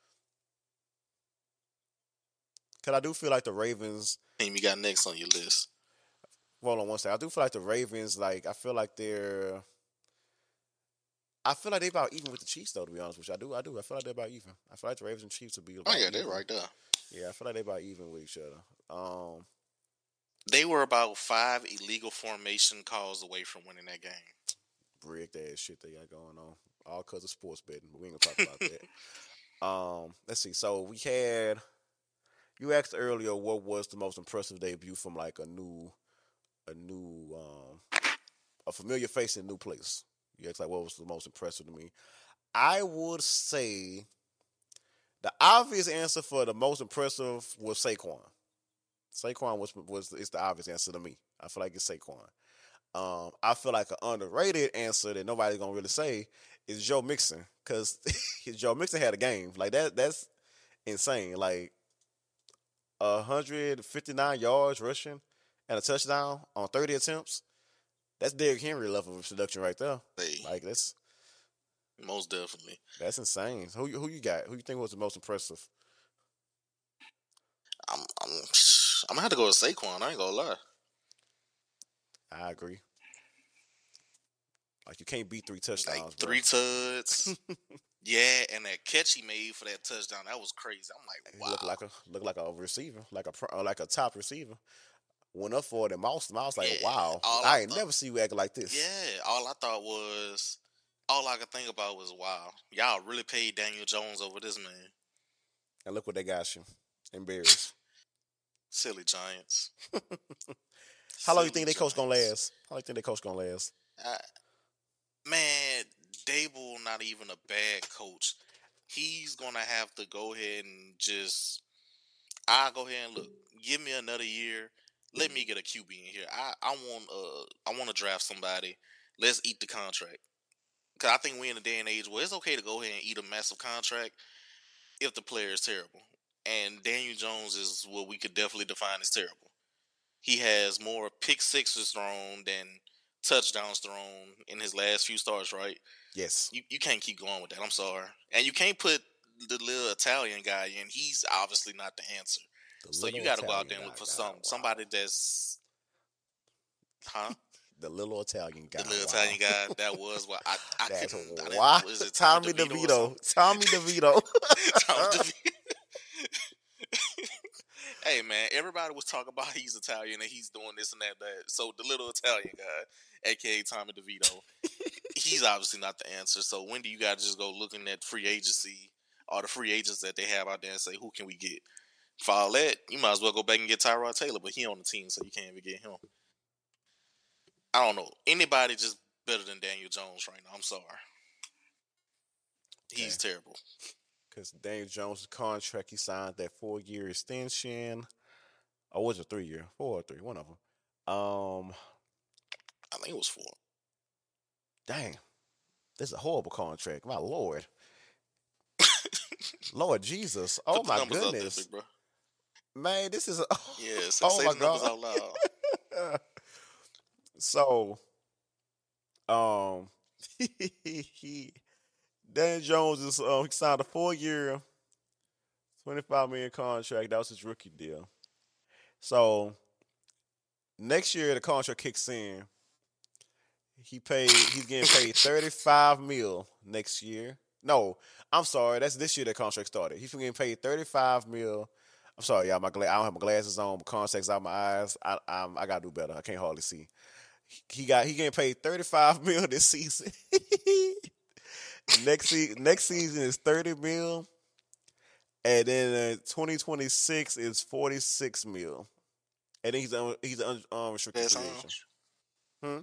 Cause I do feel like the Ravens. Team you got next on your list? Hold on one second. I do feel like the Ravens, like I feel like they're. I feel like they're about even with the Chiefs, though, to be honest with you. I do, I do. I feel like they're about even. I feel like the Ravens and Chiefs will be about Oh, yeah, even. they're right there. Yeah, I feel like they're about even with each other. Um, They were about five illegal formation calls away from winning that game. Rigged ass shit they got going on. All because of sports betting, but we ain't gonna talk about that. Um, let's see. So we had you asked earlier what was the most impressive debut from like a new a new um a familiar face in a new place. You asked like what was the most impressive to me. I would say the obvious answer for the most impressive was Saquon. Saquon was was is the obvious answer to me. I feel like it's Saquon. Um, I feel like an underrated answer that nobody's gonna really say is Joe Mixon because Joe Mixon had a game like that. That's insane. Like one hundred fifty-nine yards rushing and a touchdown on thirty attempts. That's Derrick Henry level of production right there. Hey, like that's most definitely. That's insane. Who who you got? Who you think was the most impressive? I'm I'm I'm gonna have to go with Saquon. I ain't gonna lie. I agree. Like you can't beat three touchdowns. Like three tuds. Yeah, and that catch he made for that touchdown, that was crazy. I'm like, wow. He looked like a looked like a receiver, like a like a top receiver. Went up for it and moused him. I was like, yeah, wow. I, I ain't thought, never see you act like this. Yeah, all I thought was, all I could think about was, wow, y'all really paid Daniel Jones over this man. And look what they got you. Embarrassed. Silly Giants. How long do you think their coach gonna last? How long do you think their coach gonna last? Uh, man, Dable not even a bad coach. He's gonna have to go ahead and just. I'll go ahead and look. Give me another year. Let me get a Q B in here. I, I want uh I want to draft somebody. Let's eat the contract. Cause I think we're in a day and age where it's okay to go ahead and eat a massive contract if the player is terrible. And Daniel Jones is what we could definitely define as terrible. He has more pick sixes thrown than touchdowns thrown in his last few starts, right? Yes. You you can't keep going with that. I'm sorry. And you can't put the little Italian guy in. He's obviously not the answer. The so you got to go out there and look for some wow. somebody that's, huh? The little Italian guy. The little wow. Italian guy. That was what I. I that's couldn't. Why? Was it Tommy, Tommy DeVito? DeVito. Tommy DeVito. Tommy DeVito. Hey man, everybody was talking about he's Italian and he's doing this and that. That. So the little Italian guy, aka Tommy DeVito, he's obviously not the answer. So when do you guys just go looking at free agency or the free agents that they have out there and say who can we get? For all that, you might as well go back and get Tyrod Taylor, but he on the team, so you can't even get him. I don't know. Anybody just better than Daniel Jones right now. I'm sorry. He's okay. terrible. Because Daniel Jones' contract, he signed that four-year extension. Or was it three-year? Four or three, one of them. Um, I think it was four. Dang. This is a horrible contract. My Lord. Lord Jesus. Oh, my goodness. There, bro. Man, this is a, yeah. So oh say my the numbers God. Out loud. So, um, Dan Jones is uh, he signed a four-year, twenty-five million contract. That was his rookie deal. So next year the contract kicks in. He paid. He's getting paid thirty-five mil next year. No, I'm sorry. That's this year the contract started. He's getting paid thirty-five mil. I'm sorry, y'all. My gla- I don't have my glasses on. My contacts out my eyes. I I'm, I gotta do better. I can't hardly see. He got he getting paid thirty-five mil this season. next se- next season is thirty mil, and then uh, twenty twenty-six is forty-six mil, and then he's un- he's an unrestricted free agent. Hmm.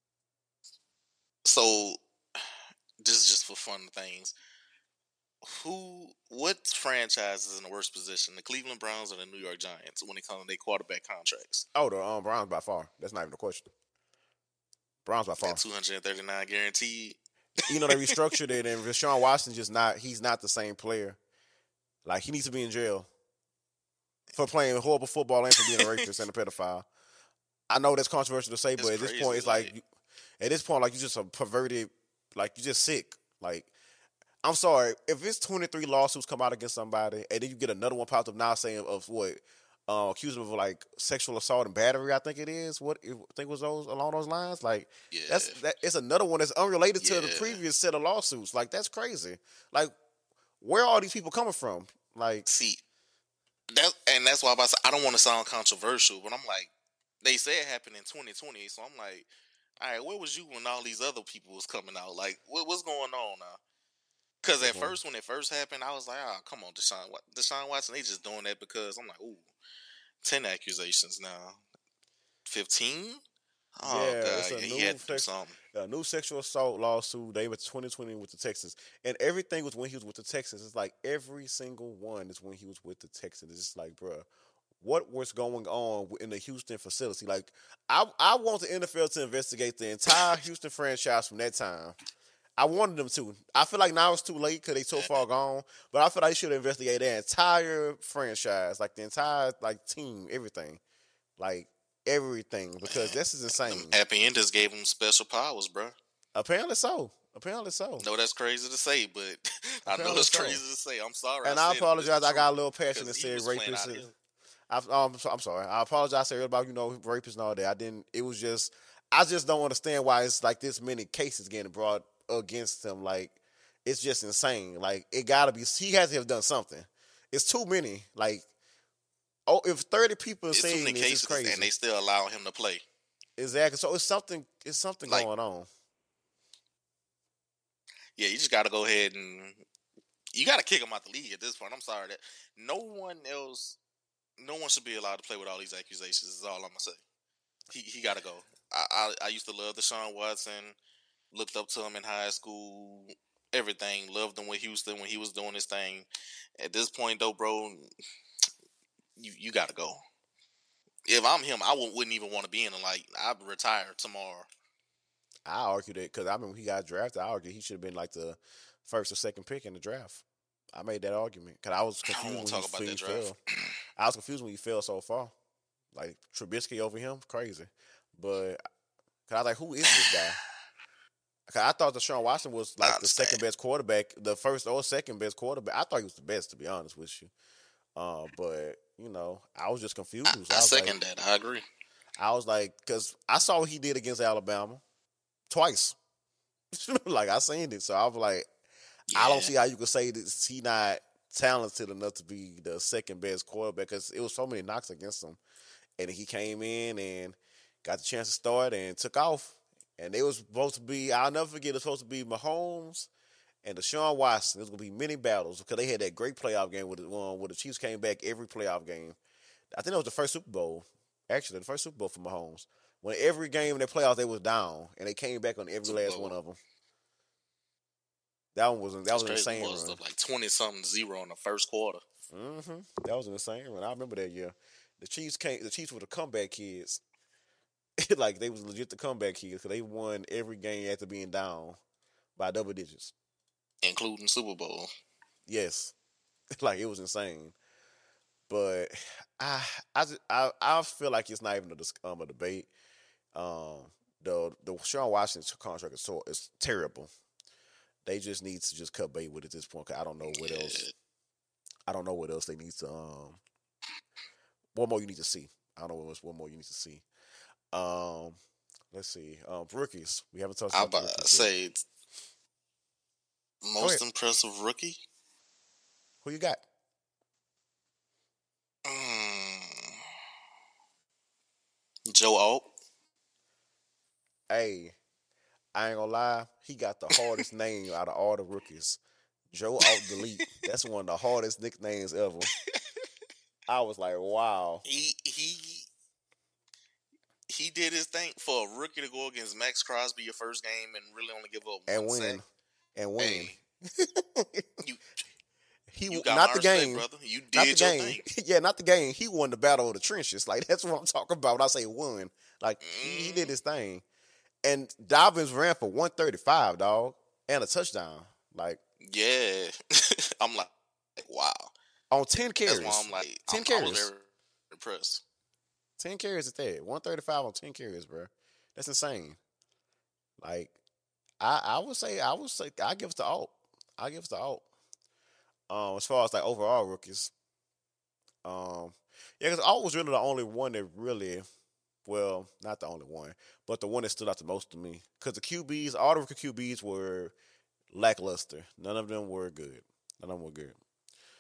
So, this is just for fun things. Who, what franchise is in the worst position, the Cleveland Browns or the New York Giants, when it comes to their quarterback contracts? Oh, the um, Browns by far. That's not even a question. Browns by far. That two hundred thirty-nine guaranteed. You know, they restructured it, and Deshaun Watson just not, he's not the same player. Like, he needs to be in jail for playing horrible football and for being a rapist and a pedophile. I know that's controversial to say, it's but at crazy, this point, it's like, like at this point, like, you're just a perverted, like, you're just sick. Like, I'm sorry, if it's twenty-three lawsuits come out against somebody, and then you get another one popped up now saying of what, uh, accusing of like sexual assault and battery, I think it is. What I think it was those along those lines. Like, yeah. that's that. It's another one that's unrelated yeah. to the previous set of lawsuits. Like, that's crazy. Like, where are all these people coming from? Like, see, that and that's why I, I don't want to sound controversial, but I'm like, they say it happened in twenty twenty. So I'm like, all right, where was you when all these other people was coming out? Like, what, what's going on now? Because They're at going, first, when it first happened, I was like, oh, come on, Deshaun, Wa- Deshaun Watson, they just doing that because I'm like, ooh, ten accusations now, fifteen. Oh yeah, it's God, a yeah, he new had to do sex, something. a new sexual assault lawsuit. They were twenty twenty with the Texans, and everything was when he was with the Texans. It's like every single one is when he was with the Texans. It's just like, bruh, what was going on in the Houston facility? Like, I I want the N F L to investigate the entire Houston franchise from that time. I wanted them to. I feel like now it's too late because they so far gone. But I feel like they should investigate their entire franchise, like the entire like team, everything, like everything, because Man, this is them insane. happy enders gave him special powers, bro. Apparently so. Apparently so. No, that's crazy to say, but I know Apparently it's crazy so. to say. I'm sorry I And I said it, but it's the apologize. I got truth. a little passionate Because and he said was playing rapist. out here. I, um, so- I'm sorry. I apologize. I said about you know rapists and all that. I didn't. It was just I just don't understand why it's like this many cases getting brought against him. Like it's just insane. Like it gotta be. He has to have done something. It's too many. Like oh, if thirty people are It's too saying many this, it's cases, and crazy. they still allow him to play. Exactly. So it's something. It's something Like, going on. yeah, you just got to go ahead and you got to kick him out the league at this point. I'm sorry that no one else, no one should be allowed to play with all these accusations. Is all I'm gonna say. He he got to go. I, I I used to love Deshaun Watson. Looked up to him in high school. Everything. Loved him with Houston when he was doing his thing. At this point, though, bro, you you got to go. If I'm him, I wouldn't, wouldn't even want to be in it. Like, I'd retire tomorrow. I argue that because I mean when he got drafted, I argue he should have been like the first or second pick in the draft. I made that argument because I was I don't confused want when to he, talk about when he that draft. fell. I was confused when he fell so far. Like Trubisky over him, crazy. But cause I was like, who is this guy? Cause I thought Deshaun Watson was I like the understand. second best quarterback, the first or second best quarterback. I thought he was the best, to be honest with you. Uh, but you know, I was just confused. I, I I was like, second that. I agree. I was like, cause I saw what he did against Alabama twice. Like I seen it, so I was like, Yeah. I don't see how you could say that he not talented enough to be the second best quarterback because it was so many knocks against him, and he came in and got the chance to start and took off. And they was supposed to be, I'll never forget, it was supposed to be Mahomes and Deshaun Watson. It was gonna be many battles because they had that great playoff game with the um, where the Chiefs came back every playoff game. I think that was the first Super Bowl, actually the first Super Bowl for Mahomes. When every game in their playoffs they was down and they came back on every Super last Bowl. one of them. That one was that That's was an crazy. insane Was run. like twenty something zero in the first quarter. Mm-hmm. That was an insane run. I remember that year. The Chiefs came. The Chiefs were the comeback kids. Like they was legit the comeback kids because they won every game after being down by double digits. Including Super Bowl. Yes, like it was insane. But I, I, just, I, I feel like it's not even a, dis- um, a debate. Um, the the Sean Washington contract is so it's terrible. They just need to just cut bait with it at this point. 'Cause I don't know what Yeah. else. I don't know what else they need to. Um, what more you need to see? I don't know what else. What more you need to see? Um, let's see. Um, rookies. We haven't touched I about the about to rookies yet. say it's Go most ahead. impressive rookie. Who you got? Mm. Joe Alt. Hey, I ain't gonna lie. He got the hardest name out of all the rookies. Joe Alt Delete. That's one of the hardest nicknames ever. I was like, wow. He he he did his thing for a rookie to go against Max Crosby your first game and really only give up And one win. sack. And win. Hey, you He you got not my the respect, game. brother. You Not the did your game. thing. Yeah, not the game. He won the battle of the trenches. Like that's what I'm talking about when I say won. Like he, he did Mm. his thing. And Dobbins ran for one thirty-five, dog, and a touchdown. Like Yeah. I'm like, wow. on ten That's carries. why I'm like, ten I'm, I was carries. very impressed. ten carries at that. one thirty-five on ten carries, bro. That's insane. Like I, I would say I would say I give it to Alt. I give it to Alt. Um, as far as like overall rookies. Um, yeah, because Alt was really the only one that really, well, not the only one, but the one that stood out the most to me. Because the Q Bs, all the rookie Q Bs were lackluster. None of them were good. None of them were good.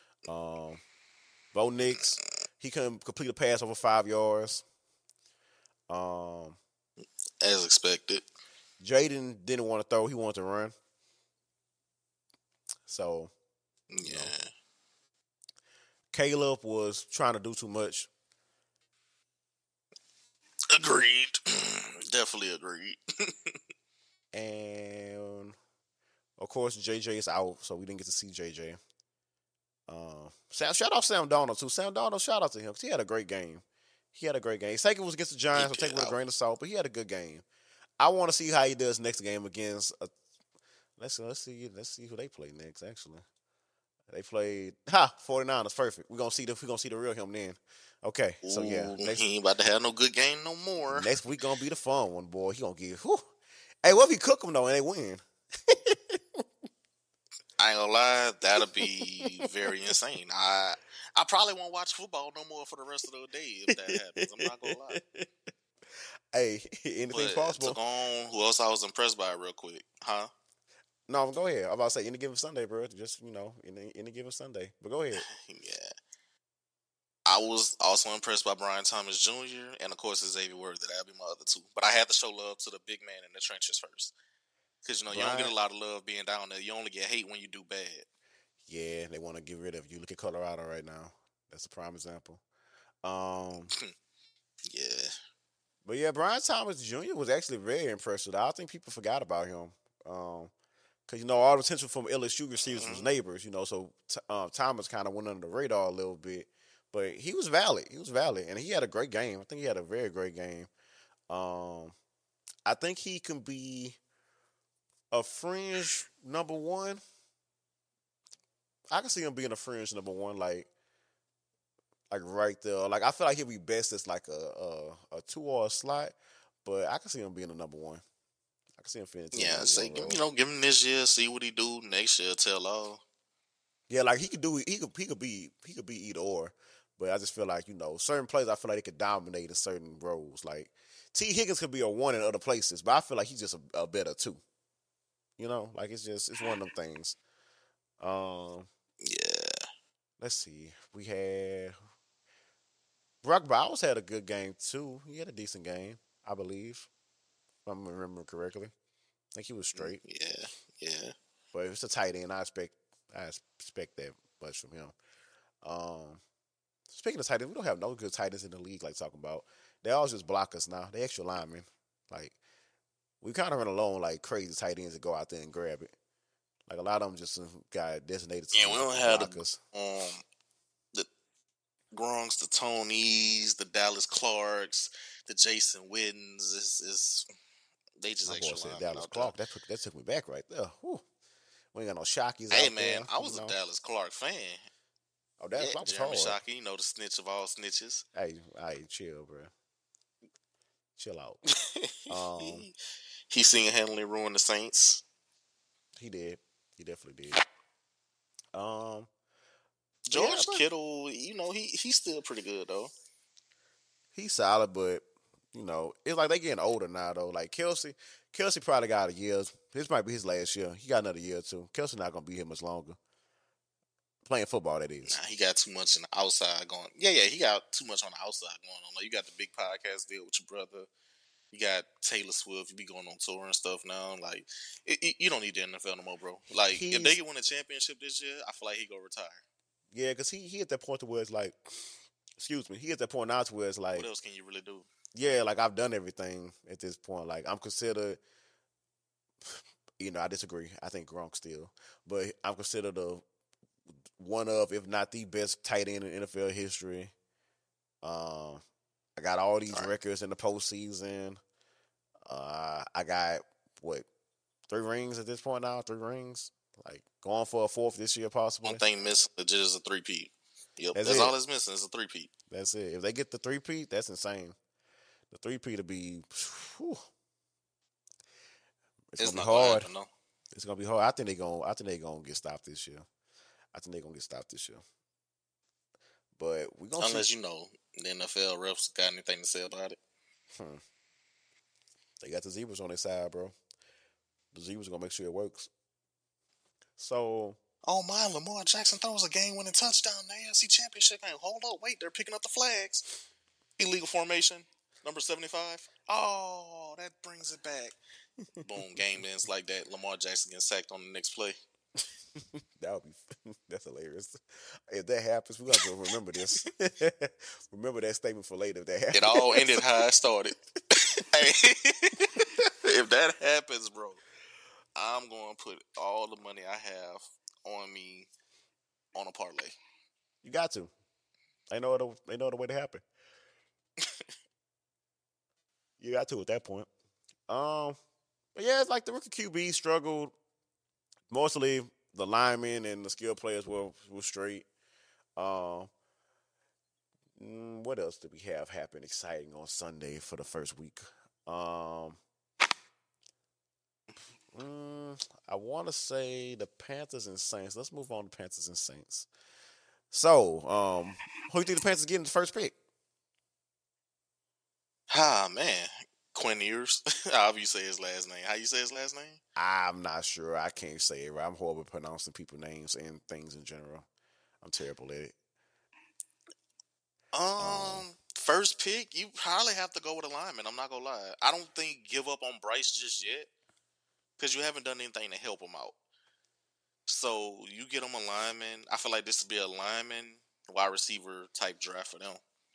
Um, Bo Nix, he couldn't complete a pass over five yards. Um, As expected. Jaden didn't want to throw; he wanted to run. So, you know, Yeah. Caleb was trying to do too much. Agreed. Definitely agreed. And of course, J J is out, so we didn't get to see J J. Uh, Sam, shout out Sam Donald too. Sam Donald, shout out to him because he had a great game. He had a great game. Take it was against the He Giants, so take did. it with a I, grain of salt, but he had a good game. I want to see how he does next game against. A, let's see, let's see, let's see who they play next. Actually, they played ha 49ers. Perfect. We're gonna see the we gonna see the real him then. Okay, so yeah, ooh, next he ain't about to have no good game no more. next week gonna be the fun one, boy. He gonna get. Whew. Hey, what if he cook them though and they win? I ain't gonna lie, that'll be very insane. I I probably won't watch football no more for the rest of the day if that happens. I'm not gonna lie. Hey, anything's But to possible. go on, who else I was impressed by real quick, huh? No, go ahead. I'm about to say any given Sunday, bro. Just you know, any any given Sunday. But go ahead. Yeah. I was also impressed by Brian Thomas Junior and of course Xavier Worthy. That'll be my other two. But I had to show love to the big man in the trenches first. Because, you know, you don't Brian, get a lot of love being down there. You only get hate when you do bad. yeah, they want to get rid of you. Look at Colorado right now. That's a prime example. Um, Yeah. but yeah, Brian Thomas Junior was actually very impressive. I think people forgot about him. Um, Cause you know all the potential from L S U receivers Mm-hmm. was neighbors, you know, so uh, Thomas kind of went under the radar a little bit, but he was valid. He was valid, and he had a great game. I think he had a very great game. Um, I think he can be a fringe number one. I can see him being a fringe number one, like like right there. Like I feel like he'll be best as like a a, a two or a slot, but I can see him being a number one. I can see him finishing Yeah, number say, one role. you know, give him this year, see what he do. Next year, tell all. Yeah, like he could do he could he could be he could be either or. But I just feel like, you know, certain players I feel like they could dominate in certain roles. Like T Higgins could be a one in other places, but I feel like he's just a, a better two. You know, like it's just it's one of them things. Um, Yeah. let's see. We had Brock Bowers had a good game too. He had a decent game, I believe. If I'm remembering correctly. I think he was straight. Yeah. Yeah. But if it's a tight end, I expect I expect that much from him. Um Speaking of tight ends, we don't have no good tight ends in the league. Like talking about, they all just block us now. They extra linemen. Like we kind of run alone like crazy tight ends that go out there and grab it. Like a lot of them just got designated to Yeah, we don't have block the, us. um, the Gronks, the Tonys, the Dallas Clarks, the Jason Wittens. Is is they just My boy extra said linemen Dallas out there. Clark. That took that took me back right there. Whew. We ain't got no Shockies Hey out man, there. I You was a know. Dallas Clark fan. Oh, Dallas Yeah, Clark was Jeremy hard. Shockey, you know the snitch of all snitches. Hey, hey, chill, bro. Chill out. Um, He single handedly ruined the Saints. he did. He definitely did. Um, but yeah, George but Kittle, you know, he he's still pretty good though. he's solid, but you know, it's like they getting older now though. Like Kelsey, Kelsey probably got a year. This might be his last year. He got another year too. Kelsey not gonna be here much longer. Playing football, that is. Nah, he got too much in the outside going. Yeah, yeah, he got too much on the outside going on. Like, you got the big podcast deal with your brother. You got Taylor Swift. You be going on tour and stuff now. Like, it, it, you don't need the N F L no more, bro. Like, if they He's can win a championship this year, I feel like he go retire. yeah, cause he he at that point to where it's like, excuse me, he at that point now to where it's like, What else can you really do? yeah, like I've done everything at this point. Like I'm considered, you know, I disagree. I think Gronk still, but I'm considered a one of, if not the best tight end in N F L history. Um, I got all these All right. records in the postseason. Uh, I got what three rings at this point now? Three rings. Like going for a fourth this year, possibly. One thing missing is just a three-peat. Yep, That's that's it. all that's missing is a three-peat. That's it. If they get the three peat, that's insane. The three peat will be. Whew, it's, It's gonna be not going to hard. happen, no. It's gonna be hard. I think they going I think they gonna get stopped this year. I think they gonna get stopped this year. But we gonna Unless, see. you know, the N F L refs got anything to say about it. Hmm. They got the zebras on their side, bro. The zebras gonna make sure it works. So Oh my, Lamar Jackson throws a game-winning touchdown in the A F C Championship game. Hold up, wait, they're picking up the flags. Illegal formation. Number seventy-five? Oh, that brings it back. Boom, game ends like that. Lamar Jackson gets sacked on the next play. That would be that's hilarious. If that happens, we got to remember this. Remember that statement for later. If that happens. It all ended how it started. Hey, if that happens, bro, I'm going to put all the money I have on me on a parlay. You got to. Ain't no other, ain't no other way to happen. You got to at that point. Um, but yeah, it's like the rookie Q B struggled. Mostly the linemen and the skill players were were straight. Um, mm, what else did we have happen exciting on Sunday for the first week? Um, mm, I want to say the Panthers and Saints. Let's move on to Panthers and Saints. So, um, who do you think the Panthers getting the first pick? Ah, man. Quinn Ewers. However you say his last name. How you say his last name? I'm not sure. I can't say it right. I'm horrible at pronouncing people's names and things in general. I'm terrible at it. Um, Um, first pick, you probably have to go with a lineman. I'm not going to lie. I don't think give up on Bryce just yet because you haven't done anything to help him out. So you get him a lineman. I feel like this would be a lineman, wide receiver type draft for them.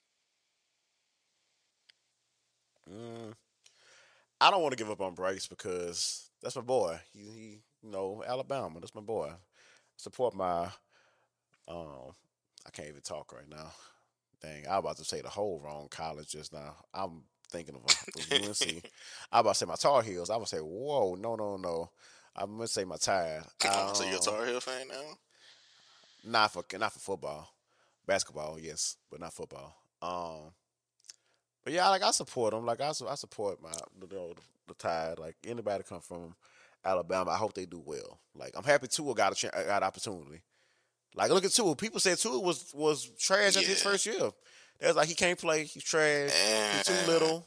mm, I don't want to give up on Bryce because that's my boy. He, he, you know, Alabama. That's my boy. Support my. Um, I can't even talk right now. Dang, I was about to say the whole wrong college just now. I'm thinking of a, U N C. I was about to say my Tar Heels. I would say, whoa, no, no, no. I'm gonna say my Tide. Oh, so you're a Um, Tar Heel fan now? not for not for football, basketball, yes, but not football. Um, but yeah, like I support them. Like I, su- I support my you know, the Tide. Like anybody come from Alabama, I hope they do well. Like I'm happy Tua got a ch- got an opportunity. Like look at Tua. People said Tua was was trash after his Yeah. first year. That's like he can't play. He's trash. He's too And little.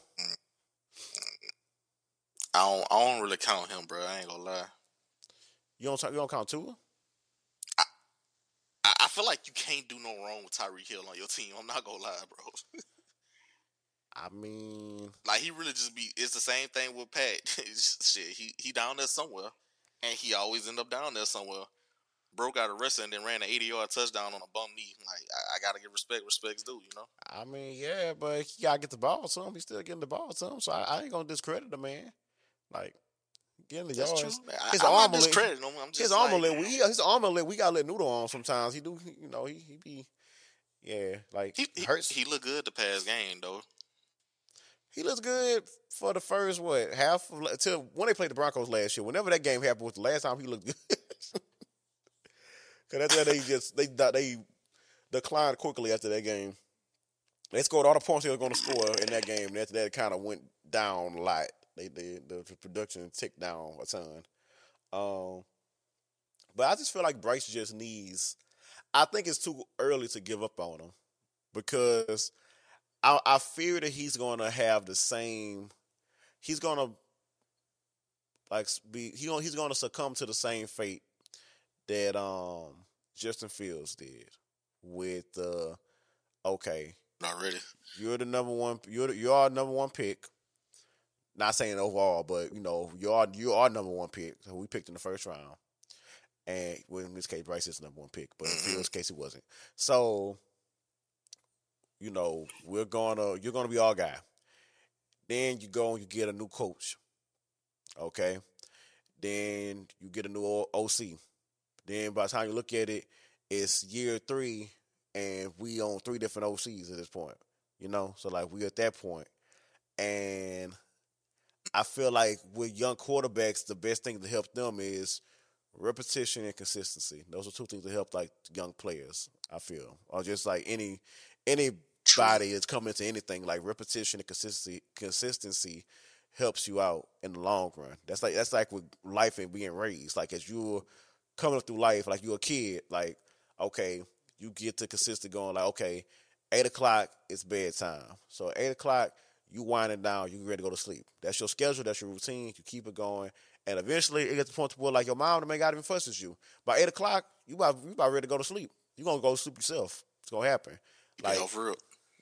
I don't, I don't really count him, bro. I ain't gonna lie. You don't you don't count Tua. I, I feel like you can't do no wrong with Tyreek Hill on your team. I'm not gonna lie, bro. I mean, Like he really just be. It's the same thing with Pat. Shit, he he down there somewhere, and he always end up down there somewhere. Bro got arrested and then ran an eighty-yard touchdown on a bum knee. Like I, I gotta give respect. Respect's due, you know. I mean, yeah, but he gotta get the ball to him. He's still getting the ball to him, so I, I ain't gonna discredit the man. Like getting the That's yards. true. I, His I'm arm not will let- discrediting him. I'm just His like, arm will let- we his arm will let- we gotta let Noodle on sometimes. He do, you know, he he be, yeah, like he, he hurts. he looked good the past game though. He looks good for the first what half of until when they played the Broncos last year. Whenever that game happened was the last time he looked good. Cause that's why they just they they declined quickly after that game. They scored all the points they were going to score in that game. And after that, it kind of went down a lot. They did the production ticked down a ton. Um, but I just feel like Bryce just needs. I think it's too early to give up on him because I, I fear that he's going to have the same. He's going to like be he he's going to succumb to the same fate that um Justin Fields did with uh okay. Not ready. You're the number one. You're the, you are number one pick. Not saying overall, but you know you are you are number one pick. So we picked in the first round, and well, in this case, Bryce is the number one pick, but in Mm-hmm. Fields' case, it wasn't. So you know we're gonna you're gonna be our guy. Then you go and you get a new coach. Okay. Then you get a new O- OC. Then by the time you look at it, it's year three, and we own three different O Cs at this point. You know, so like we at that point, and I feel like with young quarterbacks, the best thing to help them is repetition and consistency. Those are two things that help like young players. I feel, or just like any anybody that's coming into anything, like repetition and consistency. Consistency helps you out in the long run. That's like that's like with life and being raised. Like as you're coming up through life, like you're a kid, like okay, you get to consistent going. Like okay, eight o'clock is bedtime. So eight o'clock, you winding down, you ready to go to sleep. That's your schedule. That's your routine. You keep it going, and eventually it gets to the point where like your mom may not even fuss at you. By eight o'clock, you about you about ready to go to sleep. You are gonna go to sleep yourself. It's gonna happen. Like Yeah, for real.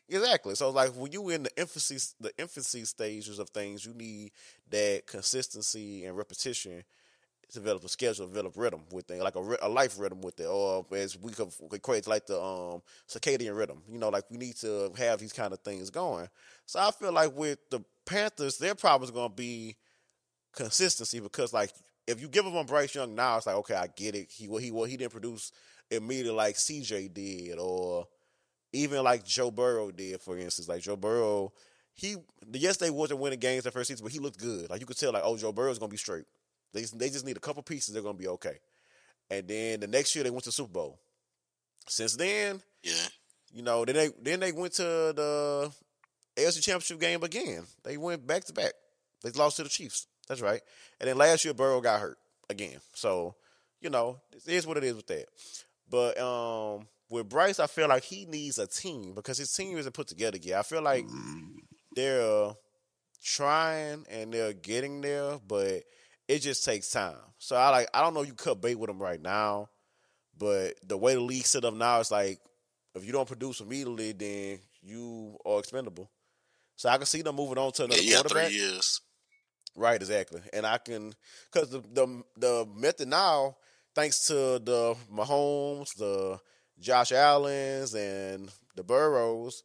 Exactly. So like when you in the infancy the infancy stages of things, you need that consistency and repetition to develop a schedule, develop rhythm with things, like a, a life rhythm with it, or as we could equate like the um, circadian rhythm. You know, like we need to have these kind of things going. So I feel like with the Panthers, their problem is going to be consistency because like if you give them on Bryce Young now, it's like okay, I get it. He well, he well, he didn't produce immediately like C J did, or even like Joe Burrow did, for instance. Like Joe Burrow, he yes they wasn't winning games that first season, but he looked good. Like you could tell, like oh Joe Burrow's gonna be straight. They just, they just need a couple pieces. They're gonna be okay. And then the next year they went to the Super Bowl. Since then, Yeah. you know, then they then they went to the A F C Championship game again. They went back to back. They lost to the Chiefs. That's right. And then last year Burrow got hurt again. So you know, it is what it is with that. But um, with Bryce, I feel like he needs a team because his team isn't put together yet. I feel like they're trying and they're getting there, but it just takes time. So I like I don't know if you cut bait with him right now, but the way the league set up now, it's like if you don't produce immediately, then you are expendable. So I can see them moving on to another Yeah, you got quarterback. three years. Right, exactly. And I can because the, the the method now, thanks to the Mahomes, the Josh Allens, and the Burrows,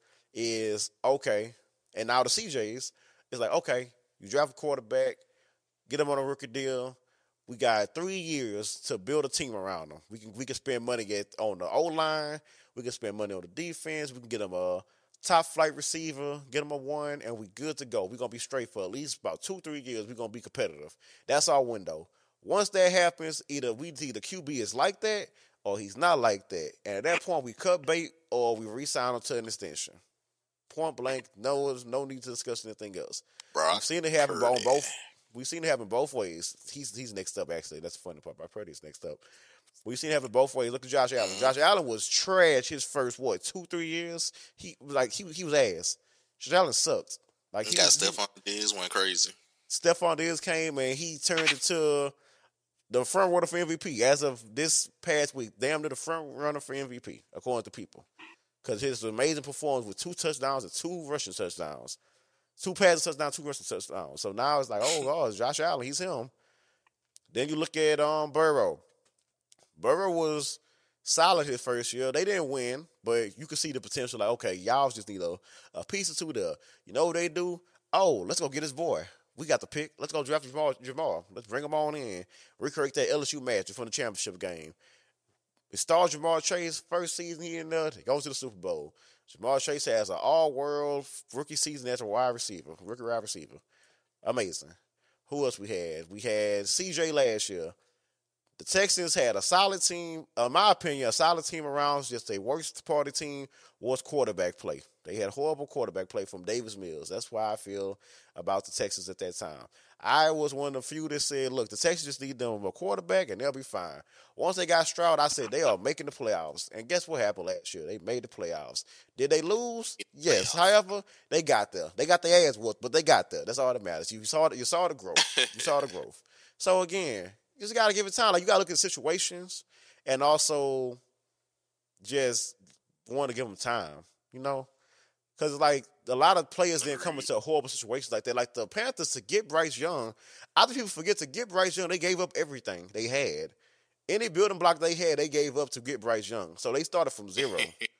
is okay. And now the C Js, it's like okay, you draft a quarterback, get him on a rookie deal. We got three years to build a team around him. We can we can spend money at, on the O line. We can spend money on the defense. We can get him a top flight receiver, get him a one, and we good to go. We're gonna be straight for at least about two, three years. We're gonna be competitive. That's our window. Once that happens, either we either Q B is like that or he's not like that. And at that point, we cut bait or we re-sign him to an extension. Point blank, no, there's no need to discuss anything else. Brock We've seen it happen Purdy. on both. We've seen it happen both ways. He's he's next up actually. That's the funny part. Brock Purdy's next up. We've seen it happen both ways. Look at Josh Allen. Josh Allen was trash his first what two three years. He like he he was ass. Josh Allen sucked. Like He he got was, Stephon Diggs went crazy. Stephon Diggs came and he turned into the front runner for M V P as of this past week. Damn near the front runner for M V P according to people because his amazing performance with two touchdowns and two rushing touchdowns. Two passing touchdowns, two rushing touchdowns. So now it's like, oh, God, it's Josh Allen. He's him. Then you look at um Burrow. Burrow was solid his first year. They didn't win, but you can see the potential. Like, okay, y'all just need a, a piece or two there. You know what they do? Oh, let's go get his boy. We got the pick. Let's go draft Jamal. Jamal. Let's bring him on in. Recreate that L S U match from the championship game. It stars Jamal Chase first season he in there. He goes to the Super Bowl. Jamal Chase has an all-world rookie season as a wide receiver, rookie wide receiver. Amazing. Who else we had? We had C J last year. The Texans had a solid team. In my opinion, a solid team around. Just their worst part of the team was quarterback play. They had horrible quarterback play from Davis Mills. That's why I feel about the Texans at that time. I was one of the few that said, look, the Texans just need them a quarterback and they'll be fine. Once they got Stroud, I said they are making the playoffs. And guess what happened last year? They made the playoffs. Did they lose? Yes. However, they got there. They got their ass whooped, but they got there. That's all that matters. You saw the, you saw the growth. You saw the growth. So, again, you just got to give it time. Like, you got to look at situations and also just want to give them time, you know? Because, like, a lot of players didn't come into horrible situations like that. Like, the Panthers, to get Bryce Young, I think people forget to get Bryce Young, they gave up everything they had. Any building block they had, they gave up to get Bryce Young. So they started from zero.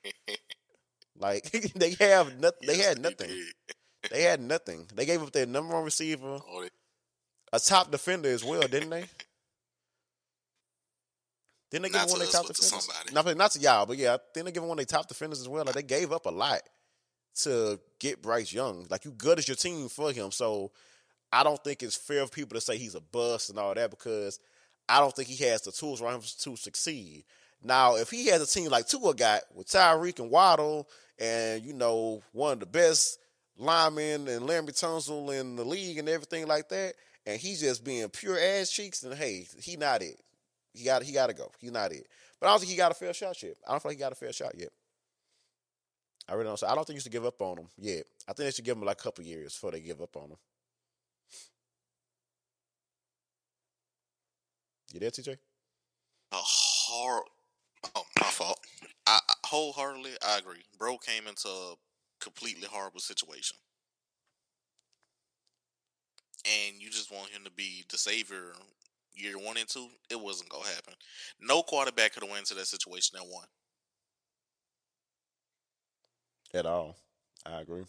Like, they have nothing. They Yes, had they nothing. did. They had nothing. They gave up their number one receiver, Oh, they- a top defender as well, didn't they? Didn't they give Not one to of their us, top but to defenders? somebody. Not, not to y'all, but yeah, didn't they give one of their top defenders as well? Like, they gave up a lot to get Bryce Young. Like, you good as your team for him. So I don't think it's fair for people to say he's a bust and all that because I don't think he has the tools around him to succeed. Now, if he has a team like Tua got with Tyreek and Waddle and, you know, one of the best linemen and Larry Tunsil in the league and everything like that, and he's just being pure ass cheeks, then, hey, he not it. He got he got to go. He's not it. But I don't think he got a fair shot yet. I don't feel like he got a fair shot yet. I really don't. So I don't think you should give up on him yet. I think they should give him like a couple years before they give up on him. You there, T J? A hard. Oh, my fault. I, I wholeheartedly I agree. Bro came into completely horrible situation, and you just want him to be the savior year one and two, it wasn't gonna happen. No quarterback could have went into that situation and won. At all. I agree.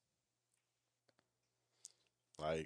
Like,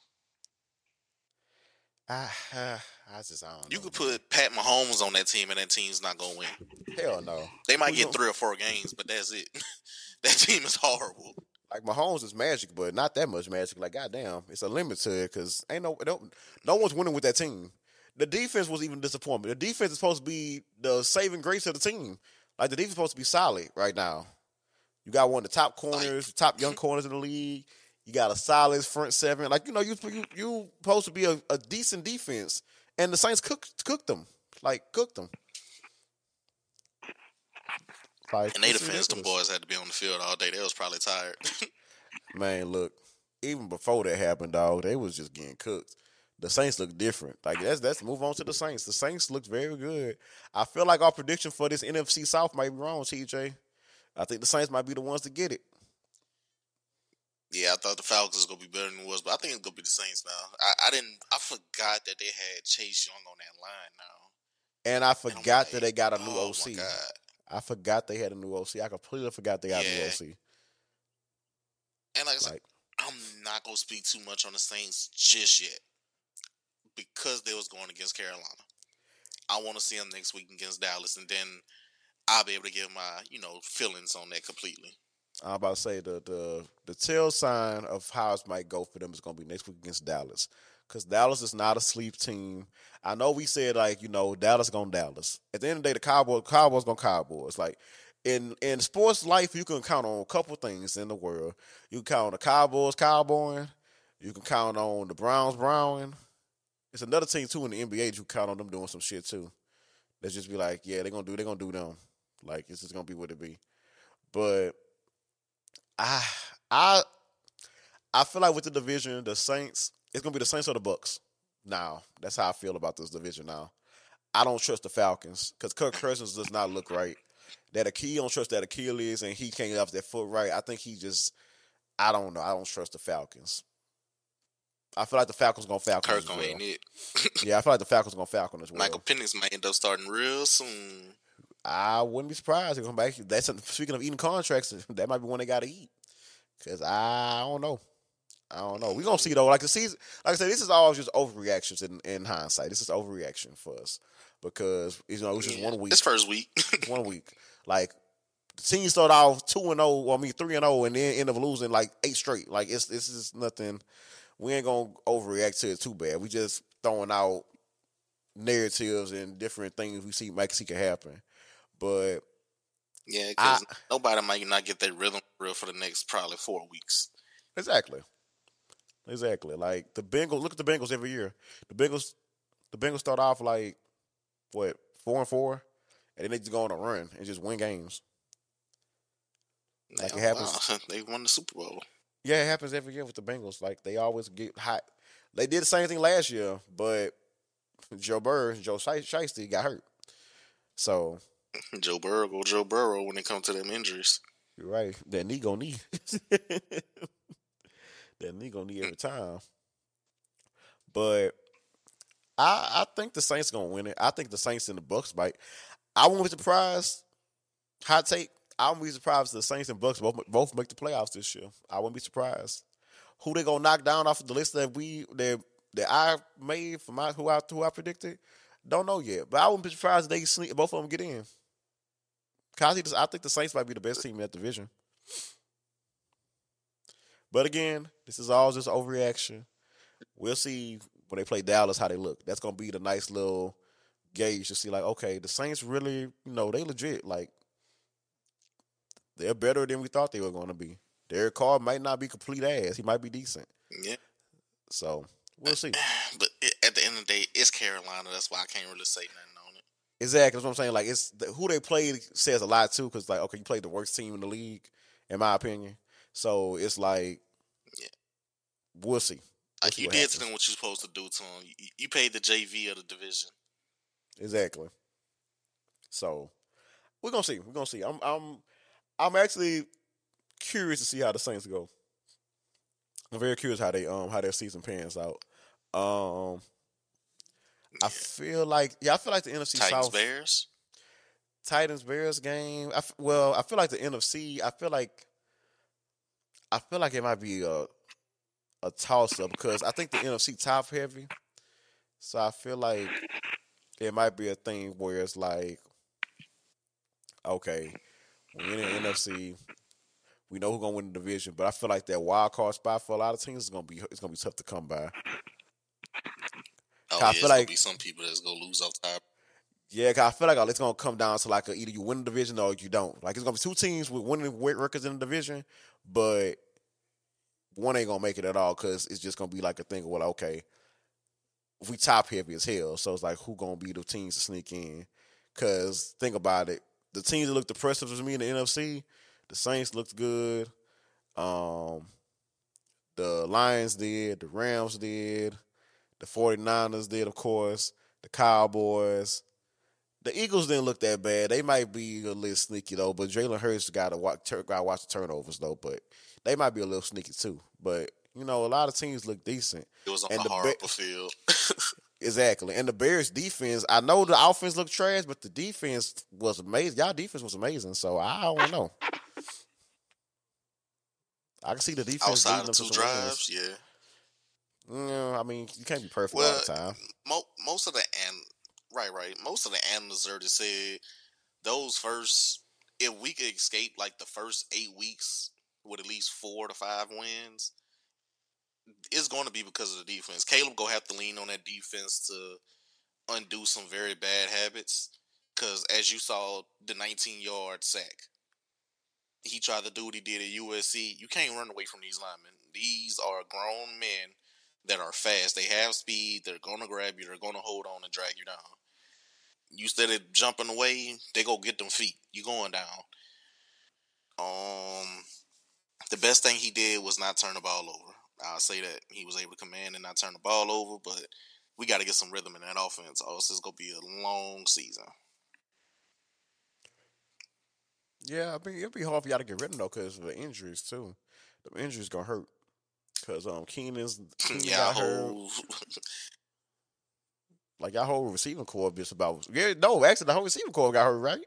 I, I just I don't You know, could man. put Pat Mahomes on that team, and that team's not gonna win. Hell no. They might Who get you- three or four games, but that's it. That team is horrible. Like Mahomes is magic, but not that much magic. Like goddamn, it's a limit to it because ain't no don't, no one's winning with that team. The defense was even disappointing. The defense is supposed to be the saving grace of the team. Like the defense is supposed to be solid right now. You got one of the top corners, Like, top young corners in the league. You got a solid front seven. Like you know, you you you supposed to be a, a decent defense, and the Saints cooked cooked them. Like cooked them. Like, in their it's defense, them ridiculous. boys had to be on the field all day. They was probably tired. Man, look, even before that happened, dog, they was just getting cooked. The Saints look different. Like that's that's move on to the Saints. The Saints look very good. I feel like our prediction for this N F C South might be wrong, T J. I think the Saints might be the ones to get it. Yeah, I thought the Falcons was gonna be better than it was, but I think it's gonna be the Saints now. I, I didn't. I forgot that they had Chase Young on that line now, And I and I'm forgot like, that they got a new oh O C. my god, I forgot they had a new O C. I completely forgot they got a new yeah. O C. And like I said, Like, I'm not gonna speak too much on the Saints just yet because they was going against Carolina. I want to see them next week against Dallas, and then I'll be able to give my you know feelings on that completely. I'm about to say the the the tell sign of how it might go for them is going to be next week against Dallas, because Dallas is not a sleep team. I know we said like you know Dallas going Dallas. At the end of the day, the Cowboys Cowboys going Cowboys. Like in in sports life, you can count on a couple things in the world. You can count on the Cowboys cowboying. You can count on the Browns browning. It's another team too in the N B A. You count on them doing some shit too. Let's just be like, yeah, they're gonna do they're gonna do them. Like it's just gonna be what it be. But I I I feel like with the division, the Saints, it's gonna be the Saints or the Bucks. Now, that's how I feel about this division now. I don't trust the Falcons because Kirk Cousins does not look right. That Achilles, don't trust that Achilles, and he can't get off that foot right. I think he just, I don't know. I don't trust the Falcons. I feel like the Falcons gonna Falcons Kirk as gonna well. ain't it. Yeah, I feel like the Falcons gonna Falcon as well. Michael Penix might end up starting real soon. I wouldn't be surprised if they come back. That's speaking of eating contracts. That might be one they got to eat. Cause I don't know. I don't know. We're gonna see though. Like the season, like I said, this is all just overreactions in, in hindsight. This is overreaction for us because you know it's just Yeah. one week. It's first week. It's one week. Like the team started off two and zero. Well, I mean three and zero, and then end up losing like eight straight. Like it's this is nothing. We ain't gonna overreact to it too bad. We just throwing out narratives and different things we see might see can happen. But Yeah, I because nobody might not get that rhythm real for the next probably four weeks. exactly. Exactly. Like the Bengals, look at the Bengals every year. The Bengals, the Bengals start off like what four and four, and then they just go on a run and just win games. Like Now, it happens. wow, they won the Super Bowl. Yeah, it happens every year with the Bengals. Like they always get hot. They did the same thing last year, but Joe Burrow, Joe Shiesty got hurt. So Joe Burrow go Joe Burrow when it comes to them injuries. you're right. That knee go knee. That knee go knee every time. But I I think the Saints gonna win it. I think the Saints and the Bucks might. I won't be surprised. Hot take. I won't be surprised if the Saints and Bucks both both make the playoffs this year. I wouldn't be surprised. Who they gonna knock down off of the list that we that that I made for my who I who I predicted? Don't know yet. But I wouldn't be surprised if they sneak both of them get in. Cause I think, I think the Saints might be the best team in that division. But again, this is all just overreaction. We'll see when they play Dallas how they look. That's gonna be the nice little gauge to see, like, okay, the Saints really, you know, they legit. Like, they're better than we thought they were gonna be. Derek Carr might not be complete ass. He might be decent. Yeah, So we'll see. but it, at the end of the day, it's Carolina. That's why I can't really say nothing on it. Exactly. That's what I'm saying. Like, it's the, who they played says a lot too. Because like, okay, you played the worst team in the league, in my opinion. So it's like, Yeah. we'll see. We'll Like see you what did happens. to them what you're supposed to do to them. You, you paid the J V of the division. Exactly. So we're gonna see. We're gonna see. I'm I'm I'm actually curious to see how the Saints go. I'm very curious how they um how their season pans out. Um, I Yeah. feel like yeah, I feel like the N F C Titans South Bears. Titans Bears game. I f- well, I feel like the N F C. I feel like I feel like it might be a a toss up because I think the N F C top heavy. So I feel like it might be a thing where it's like, okay, we're in the N F C. We know who's gonna win the division, but I feel like that wild card spot for a lot of teams is gonna be it's gonna be tough to come by. Oh 'Cause I yeah, feel it's gonna like be some people that's gonna lose off top. yeah, 'cause I feel like it's gonna come down to like a, either you win the division or you don't. Like it's gonna be two teams with winning records in the division, but one ain't gonna make it at all because it's just gonna be like a thing of well, okay, we top heavy as hell, so it's like who gonna be the teams to sneak in? Because think about it, the teams that looked impressive to me in the N F C, the Saints looked good. Um, the Lions did, the Rams did, the 49ers did, of course, the Cowboys. The Eagles didn't look that bad. They might be a little sneaky though, but Jalen Hurts got to watch, got to watch the turnovers though. But they might be a little sneaky too. But you know, a lot of teams look decent. It was on And a the horrible Be- field. exactly, and the Bears defense. I know the offense looked trash, but the defense was amazing. Y'all defense was amazing. So I don't know. I can see the defense Outside leading of them to two some wins. drives, yeah. Yeah, I mean, you can't be perfect all Well, the time. mo- most of the and right, right. Most of the analysts already said those first. If we could escape like the first eight weeks with at least four to five wins, it's going to be because of the defense. Caleb gonna have to lean on that defense to undo some very bad habits. Because as you saw, the nineteen yard sack, he tried to do what he did at U S C. You can't run away from these linemen. These are grown men that are fast. They have speed. They're gonna grab you. They're gonna hold on and drag you down. You instead of jumping away, they go get them feet. You going down. Um, the best thing he did was not turn the ball over. I'll say that he was able to command and not turn the ball over. But we got to get some rhythm in that offense. Or else it's gonna be a long season. Yeah, I mean, it'll be hard for y'all to get rid of them though because of the injuries too. The injuries gonna hurt because um Keenan's Keenan yeah, got hurt. whole Like y'all whole receiving core just about yeah no actually the whole receiving core got hurt right.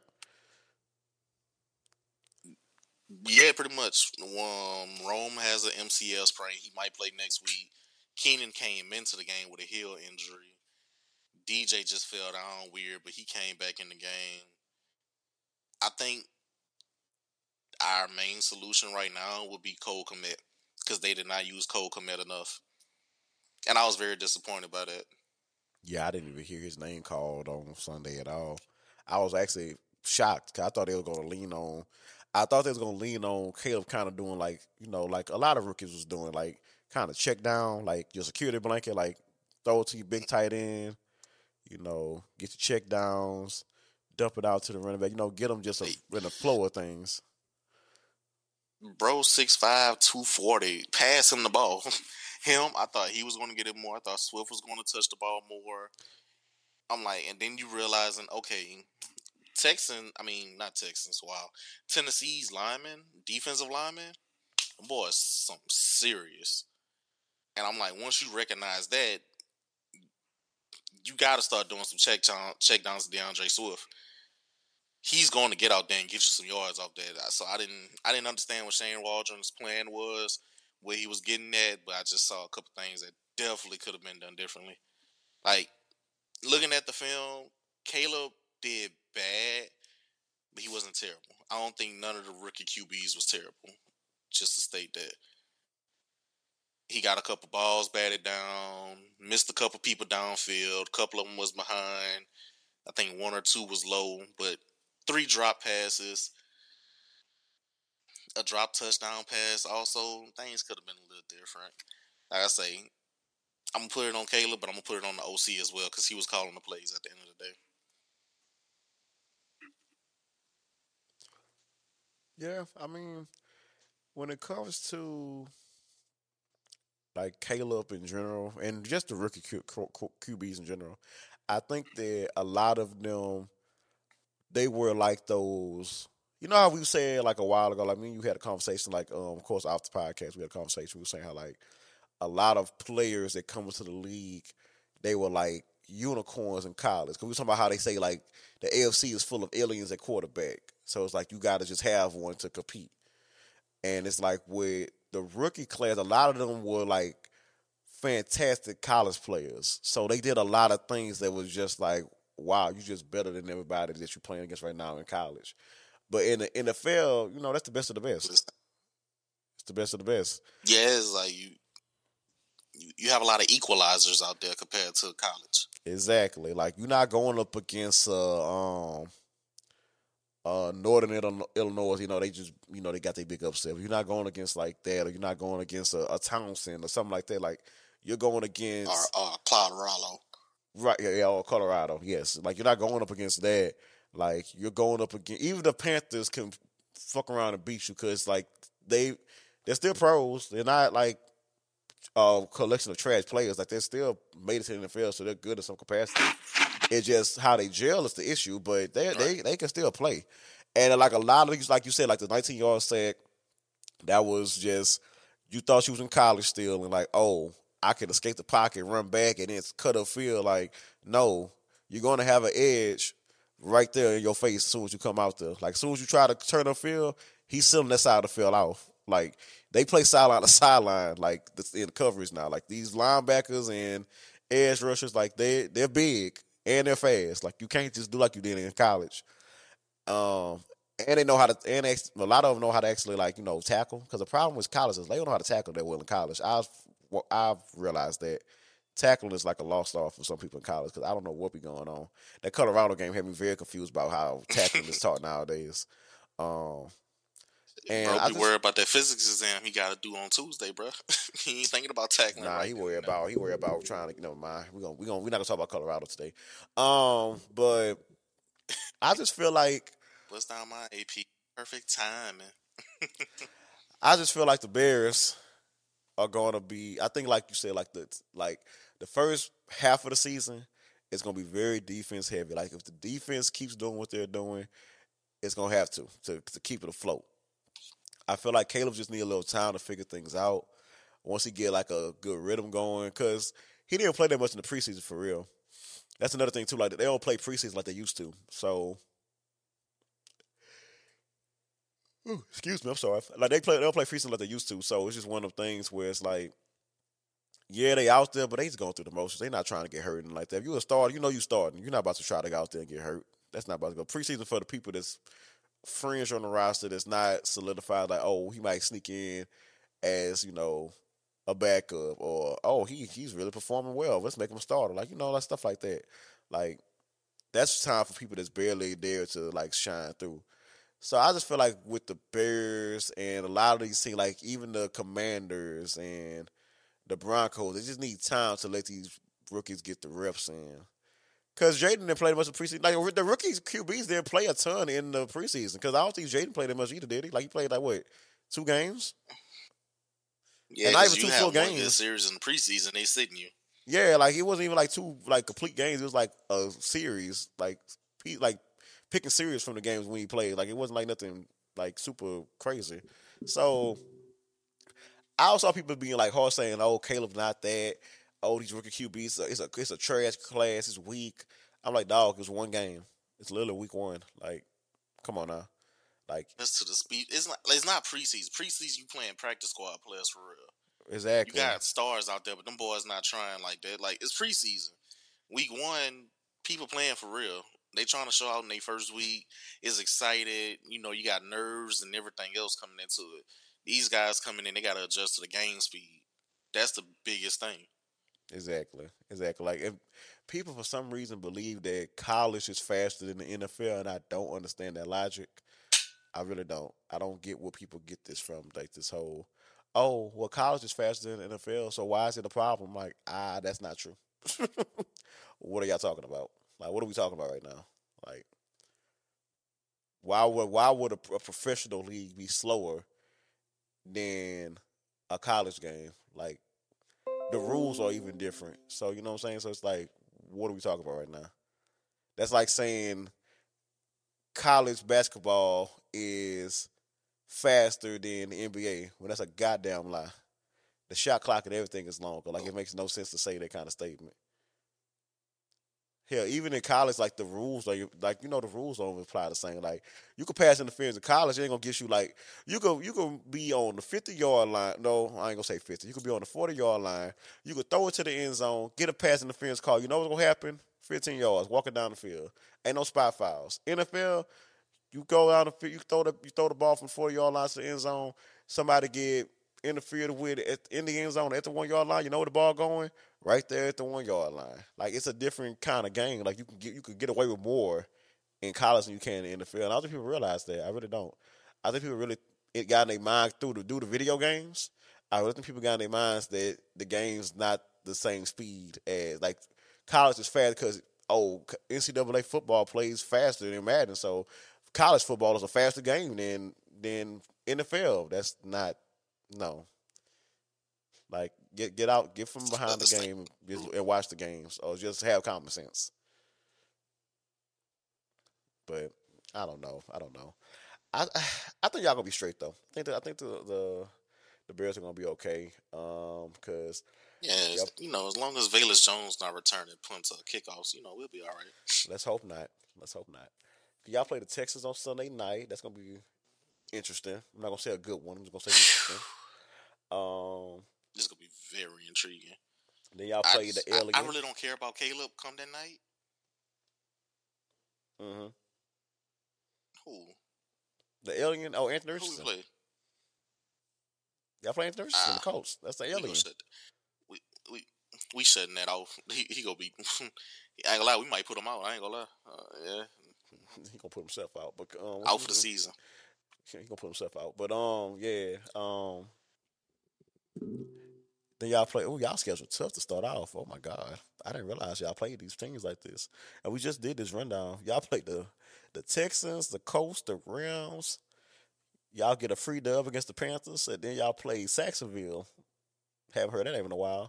yeah, pretty much. Um, Rome has an M C L sprain. He might play next week. Keenan came into the game with a heel injury. D J just fell down weird, but he came back in the game. I think our main solution right now would be Cole Komet because they did not use Cole Komet enough, and I was very disappointed by that. Yeah, I didn't even hear his name called on Sunday at all. I was actually shocked because I thought they were gonna lean on. I thought they was gonna lean on Caleb, kind of doing like you know like a lot of rookies was doing, like kind of check down, like your security blanket, like throw it to your big tight end. You know, get your check downs, dump it out to the running back. You know, get them just a, in the flow of things. Bro, six five, two forty. Pass him the ball. Him, I thought he was going to get it more. I thought Swift was going to touch the ball more. I'm like, and then you realizing, okay, Texan, I mean, not Texans, wow. Tennessee's linemen, defensive linemen, boy, it's something serious. And I'm like, once you recognize that, you got to start doing some check down, check downs to DeAndre Swift. He's going to get out there and get you some yards off that. So I didn't, I didn't understand what Shane Waldron's plan was, where he was getting at, but I just saw a couple things that definitely could have been done differently. Like looking at the film, Caleb did bad, but he wasn't terrible. I don't think none of the rookie Q Bs was terrible. Just to state that. He got a couple balls batted down, missed a couple people downfield, a couple of them was behind. I think one or two was low, but three drop passes, a drop touchdown pass also. Things could have been a little different. Like I say, I'm going to put it on Caleb, but I'm going to put it on the O C as well because he was calling the plays at the end of the day. Yeah, I mean, when it comes to like Caleb in general, and just the rookie Q, Q, QBs in general, I think that a lot of them they were like those. you know how we said like a while ago, like me and you had a conversation, like um, of course off the podcast we had a conversation. We were saying how like a lot of players that come into the league, they were like unicorns in college. Because we were talking about how they say like the A F C is full of aliens at quarterback, so it's like you got to just have one to compete. And it's like with the rookie class, a lot of them were like fantastic college players. So they did a lot of things that was just like, wow, you just better than everybody that you're playing against right now in college. But in the N F L, you know, that's the best of the best. It's the best of the best. Yeah, it's like you, you, you have a lot of equalizers out there compared to college. Exactly. Like you're not going up against uh, um, uh, Northern Illinois. You know, they just you know they got their big upset. You're not going against like that, or you're not going against a, a Townsend or something like that. Like you're going against or uh, Colorado. Right, yeah, yeah, or Colorado, yes. Like you're not going up against that. Like you're going up against even the Panthers can fuck around and beat you because like they they're still pros. They're not like a collection of trash players. Like they're still made it to the N F L, so they're good in some capacity. It's just how they gel is the issue, but they right. they they can still play. And like a lot of these, like you said, like the nineteen yard sack, that was just you thought she was in college still, and like oh. I could escape the pocket, run back, and then cut up field. Like, no, you're going to have an edge right there in your face as soon as you come out there. Like, as soon as you try to turn the field, he's sealing that side of the field off. Like, they play sideline to sideline, like, in the coverage now. Like, these linebackers and edge rushers, like, they, they're big and they're fast. Like, you can't just do like you did in college. Um, and they know how to, and they, a lot of them know how to actually, like, you know, tackle. Because the problem with college is they don't know how to tackle that well in college. I was Well, I've realized that tackling is like a lost art for some people in college because I don't know what be going on. That Colorado game had me very confused about how tackling is taught nowadays. Um, and bro, I be just, worried about that physics exam he got to do on Tuesday, bro. He ain't thinking about tackling. Nah, right he worried about he worried about trying to you know mind. We gonna we gonna we're not gonna talk about Colorado today. Um, but I just feel like bust down my A P perfect timing. I just feel like the Bears are going to be, I think, like you said, like the like the first half of the season is going to be very defense heavy. Like if the defense keeps doing what they're doing, it's going to have to, to to keep it afloat. I feel like Caleb just need a little time to figure things out once he get like a good rhythm going because he didn't play that much in the preseason for real. That's another thing too. Like they don't play preseason like they used to. So. Ooh, excuse me, I'm sorry. Like they play, they don't play preseason like they used to, so it's just one of the things where it's like, yeah, they out there, but they just going through the motions. They not trying to get hurt and like that. If you a starter, you know you starting. You're not about to try to go out there and get hurt. That's not about to go. Preseason for the people that's fringe on the roster that's not solidified. Like, oh, he might sneak in as you know a backup, or oh, he he's really performing well. Let's make him a starter. Like you know, like stuff like that. Like that's time for people that's barely there to like shine through. So I just feel like with the Bears and a lot of these teams, like even the Commanders and the Broncos, they just need time to let these rookies get the reps in. Because Jaden didn't play much in the preseason. Like the rookies Q Bs didn't play a ton in the preseason. Because I don't think Jaden played that much either, did he? Like he played like what, two games? Yeah, and not even two full games. Good series in the preseason, they sitting you. Yeah, like it wasn't even like two like complete games. It was like a series, like like. picking series from the games when he played. Like, it wasn't like nothing, like, super crazy. So, I also saw people being, like, hard saying, oh, Caleb's not that. Oh, these rookie Q Bs, it's a, it's a trash class. It's weak. I'm like, dog, it's one game. It's literally week one. Like, come on now. Like, that's to the speed. It's not, it's not preseason. Preseason, you playing practice squad players for real. Exactly. You got stars out there, but them boys not trying like that. Like, it's preseason. Week one, people playing for real. They trying to show out in their first week. Is excited. You know, you got nerves and everything else coming into it. These guys coming in, they got to adjust to the game speed. That's the biggest thing. Exactly. Exactly. Like, if people for some reason believe that college is faster than the N F L, and I don't understand that logic. I really don't. I don't get where people get this from. Like, this whole, oh, well, college is faster than the N F L, so why is it a problem? Like, ah, that's not true. What are y'all talking about? Like, what are we talking about right now? Like, why would why would a, a professional league be slower than a college game? Like, the rules are even different. So, you know what I'm saying? So, it's like, what are we talking about right now? That's like saying college basketball is faster than the N B A. Well, that's a goddamn lie. The shot clock and everything is longer. Like, it makes no sense to say that kind of statement. Hell, even in college, like the rules, like like you know, the rules don't apply the same. Like, you could pass interference in college, it ain't gonna get you like you could you could be on the fifty yard line. No, I ain't gonna say fifty. You could be on the forty yard line. You could throw it to the end zone, get a pass interference call. You know what's gonna happen? Fifteen yards, walking down the field. Ain't no spot fouls. N F L, you go down the field, you throw the you throw the ball from forty yard line to the end zone. Somebody get interfered with at, in the end zone at the one yard line. You know where the ball going? Right there at the one yard line. Like, it's a different kind of game. Like, you can get you could get away with more in college than you can in the N F L. And I don't think people realize that. I really don't. I think people really it got in their mind through to do the video games. I really think people got in their minds that the game's not the same speed as like college is fast because oh N C double A football plays faster than Madden, so college football is a faster game than than N F L. That's not no. Like, get get out, get from behind the game and watch the games, or just have common sense. But I don't know. I don't know. I I think y'all gonna be straight though. I think that, I think the, the the Bears are gonna be okay. Um, cause yeah, yep. You know, as long as Velus Jones not returning punts or kickoffs, you know, we'll be all right. Let's hope not. Let's hope not. Y'all play the Texans on Sunday night. That's gonna be interesting. I'm not gonna say a good one. I'm just gonna say interesting. Um. This is gonna be very intriguing. Then y'all play I, the alien. I, I really don't care about Caleb come that night. Mm-hmm. Who? The alien? Oh, Anthony Richardson. Who we play? Y'all play Anthony Richardson, uh, the Colts. That's the alien. We we we shutting that off. He, he gonna be. I ain't gonna lie. We might put him out. I ain't gonna lie. Uh, yeah. He gonna put himself out, but um, out for the season. He gonna put himself out, but um, yeah, um. Then y'all play. Oh, y'all schedule tough to start off. Oh my God, I didn't realize y'all played these teams like this. And we just did this rundown. Y'all played the the Texans, the Colts, the Rams. Y'all get a free dub against the Panthers, and then y'all play Saxonville. Haven't heard that name in a while.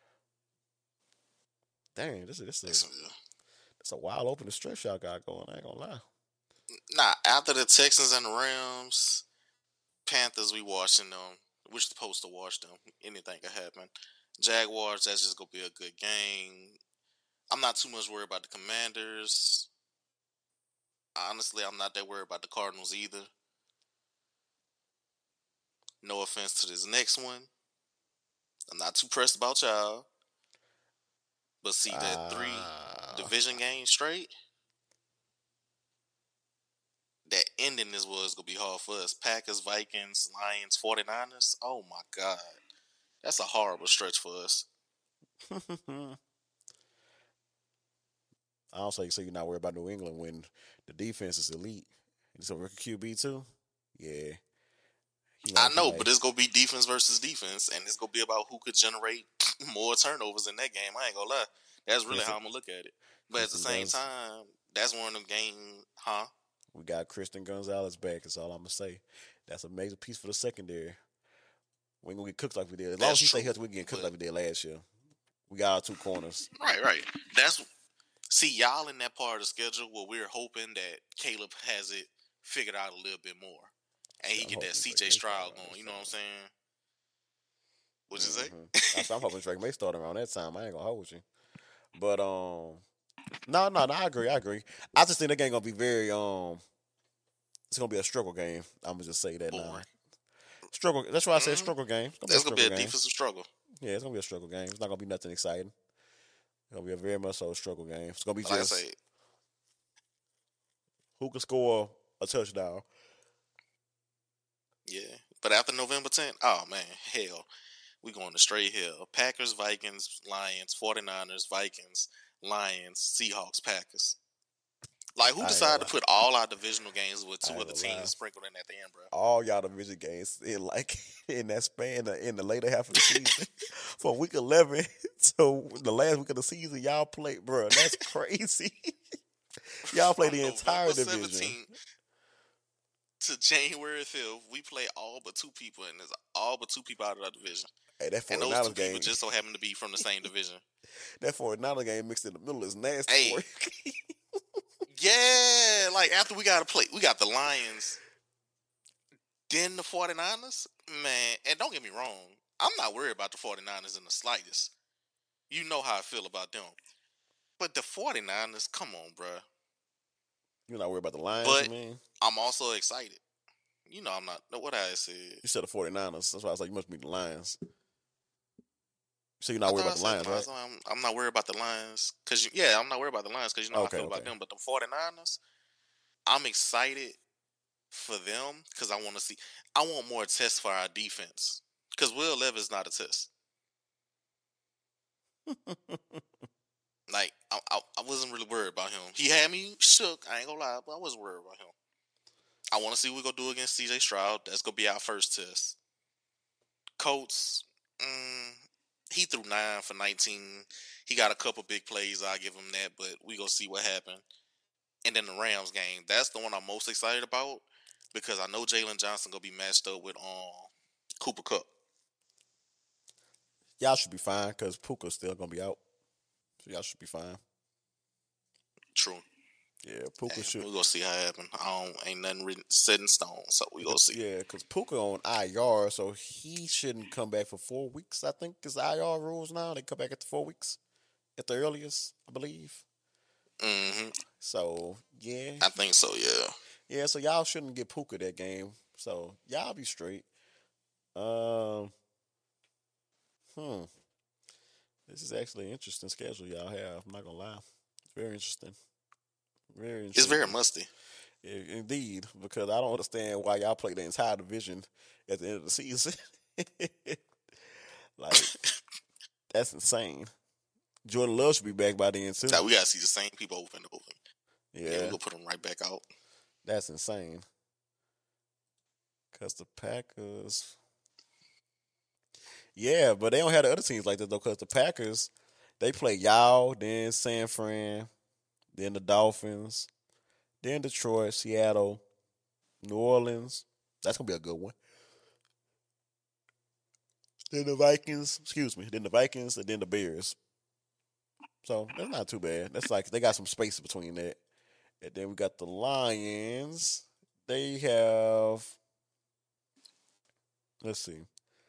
Dang, this is this is it's a wild opening stretch y'all got going. I ain't gonna lie. Nah, after the Texans and the Rams, Panthers, we watching them. We're supposed to watch them. Anything could happen. Jaguars, that's just going to be a good game. I'm not too much worried about the Commanders. Honestly, I'm not that worried about the Cardinals either. No offense to this next one. I'm not too pressed about y'all. But see that uh... three division games straight? That ending is what's going to be hard for us. Packers, Vikings, Lions, forty-niners. Oh, my God. That's a horrible stretch for us. I don't say so you're not worried about New England when the defense is elite. It's a rookie Q B, too? Yeah. I know, play. But it's going to be defense versus defense, and it's going to be about who could generate more turnovers in that game. I ain't going to lie. That's really how I'm going to look at it. But at the same time, that's one of them games, huh? We got Christian Gonzalez back. That's all I'm going to say. That's a major piece for the secondary. We ain't going to get cooked like we did. As long as he stay healthy, we get cooked but, like we did last year. We got our two corners. Right, right. That's See, y'all in that part of the schedule where we're hoping that Caleb has it figured out a little bit more. And he I'm get that C J Stroud going. You know what I'm saying? What'd you mm-hmm. say? I'm hoping Drake May start around that time. I ain't going to hold you. But, um... No, no, no, I agree, I agree. I just think that game gonna be very um it's gonna be a struggle game. I'm gonna just say that Boring. now. Struggle that's why I said mm-hmm. struggle game. It's gonna, be, a, be a defensive struggle. Yeah, it's gonna be a struggle game. It's not gonna be nothing exciting. It's gonna be a very much so struggle game. It's gonna be like just I say, who can score a touchdown. Yeah. But after November tenth, oh man, hell. We going to straight hell. Packers, Vikings, Lions, forty-niners, Vikings, Lions, Seahawks, Packers. Like, who decided to put all our divisional games with two other teams sprinkled in at the end, bro? All y'all division games in like in that span in the later half of the season, from week eleven to the last week of the season, y'all play, bro. That's crazy. Y'all play the entire division. To January fifth, we play all but two people, and there's all but two people out of our division. Hey, that and those two game people just so happen to be from the same division. That forty-niner game mixed in the middle is nasty. Hey, Yeah, like after we got to play, we got the Lions, then the 49ers. Man, and don't get me wrong, I'm not worried about the 49ers in the slightest. You know how I feel about them. But the 49ers, come on, bruh. You're not worried about the Lions, But I mean? I'm also excited. You know I'm not. What I said. You said the 49ers. That's why I was like, you must be the Lions. So you're not I worried thought about I the said Lions, the right? I'm, I'm not worried about the Lions. Cause you, yeah, I'm not worried about the Lions because you know how Okay, I feel about okay. them. But the 49ers, I'm excited for them because I want to see. I want more tests for our defense. Because Will Levis not a test. Like, I, I, I wasn't really worried about him. He had me shook. I ain't gonna lie, but I wasn't worried about him. I want to see what we're going to do against C J Stroud. That's going to be our first test. Colts, mm, he threw nine for nineteen. He got a couple big plays. I'll give him that, but we going to see what happened. And then the Rams game. That's the one I'm most excited about because I know Jalen Johnson going to be matched up with um, Cooper Kupp. Y'all should be fine because Puka's still going to be out. So y'all should be fine. True. Yeah, Puka Hey, should. we gonna see how it happen. I don't ain't nothing written set in stone, so we gonna see. Yeah, because Puka on I R, so he shouldn't come back for four weeks. I think is I R rules now. They come back after four weeks, at the earliest, I believe. Mm-hmm. So yeah, I think so. Yeah. yeah. So y'all shouldn't get Puka that game. So y'all be straight. Um, hmm. This is actually an interesting schedule y'all have. I'm not gonna lie. It's very interesting. Very interesting. It's very musty. Yeah, indeed, because I don't understand why y'all play the entire division at the end of the season. Like, that's insane. Jordan Love should be back by then, too. So we gotta see the same people over and over. Yeah, Yeah, we gonna put them right back out. that's insane. Because the Packers... Yeah, but they don't have the other teams like that, though, because the Packers, they play y'all, then San Fran, then the Dolphins, then Detroit, Seattle, New Orleans. That's going to be a good one. Then the Vikings, excuse me, then the Vikings, and then the Bears. So that's not too bad. That's like they got some space between that. And then we got the Lions. They have, let's see.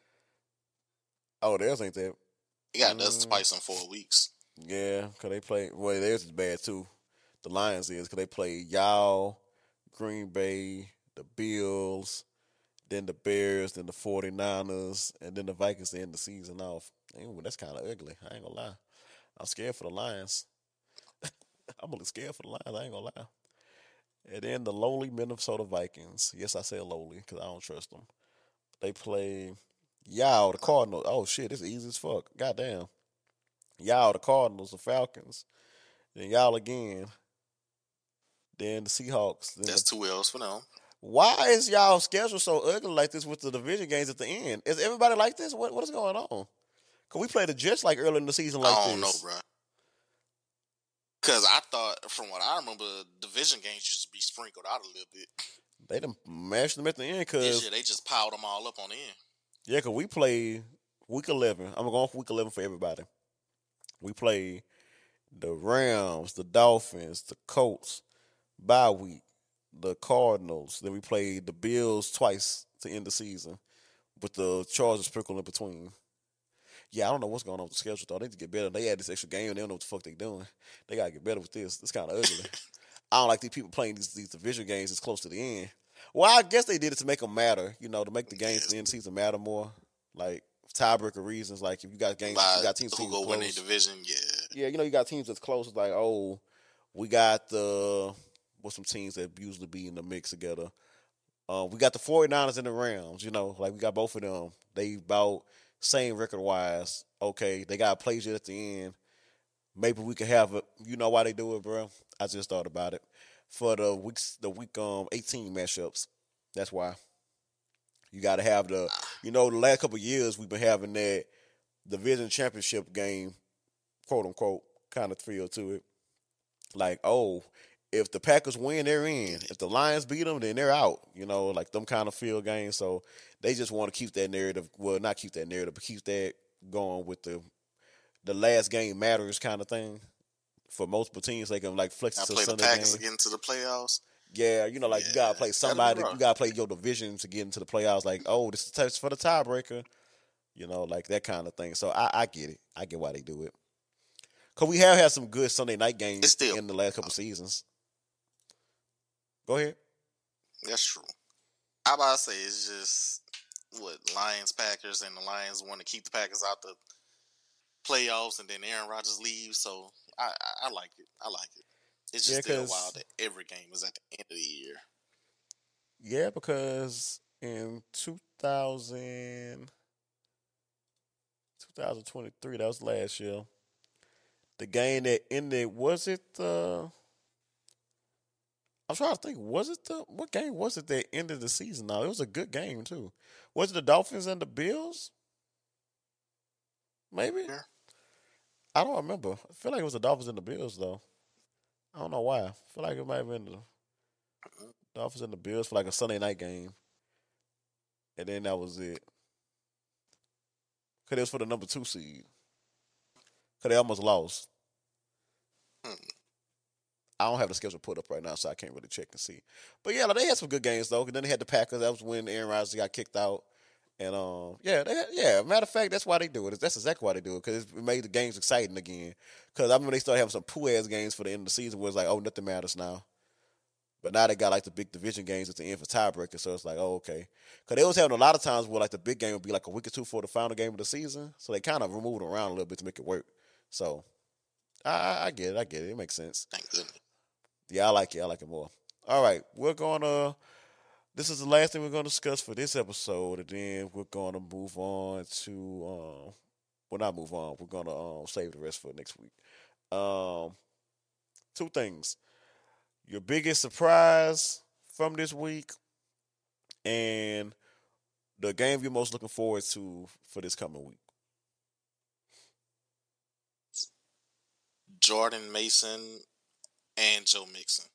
Oh, theirs ain't that. You got us twice in four weeks. Yeah, because they play, well, theirs is bad too. The Lions is because they play y'all, Green Bay, the Bills, then the Bears, then the 49ers, and then the Vikings to end the season off. Ooh, that's kind of ugly. I ain't going to lie. I'm scared for the Lions. I'm a little scared for the Lions. I ain't going to lie. And then the lowly Minnesota Vikings. Yes, I say lowly because I don't trust them. They play y'all, the Cardinals. Oh, shit, it's easy as fuck. Goddamn. Y'all, the Cardinals, the Falcons. Then y'all again. Then the Seahawks. Then That's the... two L's for them. Why is y'all schedule so ugly like this with the division games at the end? Is everybody like this? What What is going on? Because we played the Jets like early in the season like I don't this. know, bro. Because I thought, from what I remember, division games used to be sprinkled out a little bit. They done mashed them at the end This because year, they just piled them all up on the end. yeah, because we play week eleven. I'm going for week eleven for everybody. We play the Rams, the Dolphins, the Colts, bye week, the Cardinals. Then we play the Bills twice to end the season with the Chargers sprinkled in between. Yeah, I don't know what's going on with the schedule, though. They need to get better. They had this extra game. They don't know what the fuck they doing. They got to get better with this. It's kind of ugly. I don't like these people playing these, these division games as close to the end. Well, I guess they did it to make them matter, you know, to make the games at the end of the season matter more. Like, tiebreaker reasons. Like, if you got games, By you got teams, who teams go close. win a division, yeah. Yeah, you know, you got teams that's close. It's like, oh, we got the, what's some teams that usually be in the mix together? Um, we got the 49ers and the Rams, you know, like we got both of them. They about same record-wise. Okay, they got plays at the end. Maybe we could have it. You know why they do it, bro? I just thought about it. For the weeks, the week um eighteen matchups. That's why. You got to have the, you know, the last couple of years we've been having that division championship game, quote unquote, kind of feel to it. Like, oh, if the Packers win, they're in. If the Lions beat them, then they're out. You know, like them kind of field games. So they just want to keep that narrative. Well, not keep that narrative, but keep that going with the the last game matters kind of thing for multiple teams. They can like flex I it to a play the Sunday Packers game. to get into the playoffs. Yeah, you know, like Yeah, you gotta play that'll be somebody. rough. You gotta play your division to get into the playoffs. Like, oh, this is test for the tiebreaker. You know, like that kind of thing. So I, I get it. I get why they do it. Cause we have had some good Sunday night games It's still in the last couple seasons. Go ahead. that's true. I about to say it's just what Lions Packers and the Lions want to keep the Packers out the playoffs, and then Aaron Rodgers leaves. So I, I, I like it. I like it. It's just Yeah, still 'cause- wild that every game is at the end of the year. Yeah, because in two thousand, twenty twenty-three, that was last year. The game that ended, was it the? I'm trying to think. Was it the what game was it that ended the season? Now it was a good game too. Was it the Dolphins and the Bills? Maybe. Yeah. I don't remember. I feel like it was the Dolphins and the Bills though. I don't know why. I feel like it might have been the Dolphins and the Bills for like a Sunday night game, and then that was it. Cause it was for the number two seed. Cause they almost lost. Hmm. I don't have the schedule put up right now, so I can't really check and see. But yeah, like, they had some good games though. And then they had the Packers. That was when Aaron Rodgers got kicked out. And um, yeah, they had, yeah. Matter of fact, that's why they do it. That's exactly why they do it because it made the games exciting again. Because I remember they started having some poo ass games for the end of the season where it's like, oh, nothing matters now. But now they got like the big division games at the end for tiebreakers, so it's like, oh, okay. Because they was having a lot of times where like the big game would be like a week or two for the final game of the season, so they kind of removed it around a little bit to make it work. So I, I, I get it, I get it. It makes sense. Thank goodness. Yeah, I like it. I like it more. All right, we're gonna. This is the last thing we're gonna discuss for this episode, and then we're gonna move on to. Um, well, not move on. We're gonna um, save the rest for next week. Um, two things. Your biggest surprise from this week, and the game you're most looking forward to for this coming week. Jordan Mason and Joe Mixon.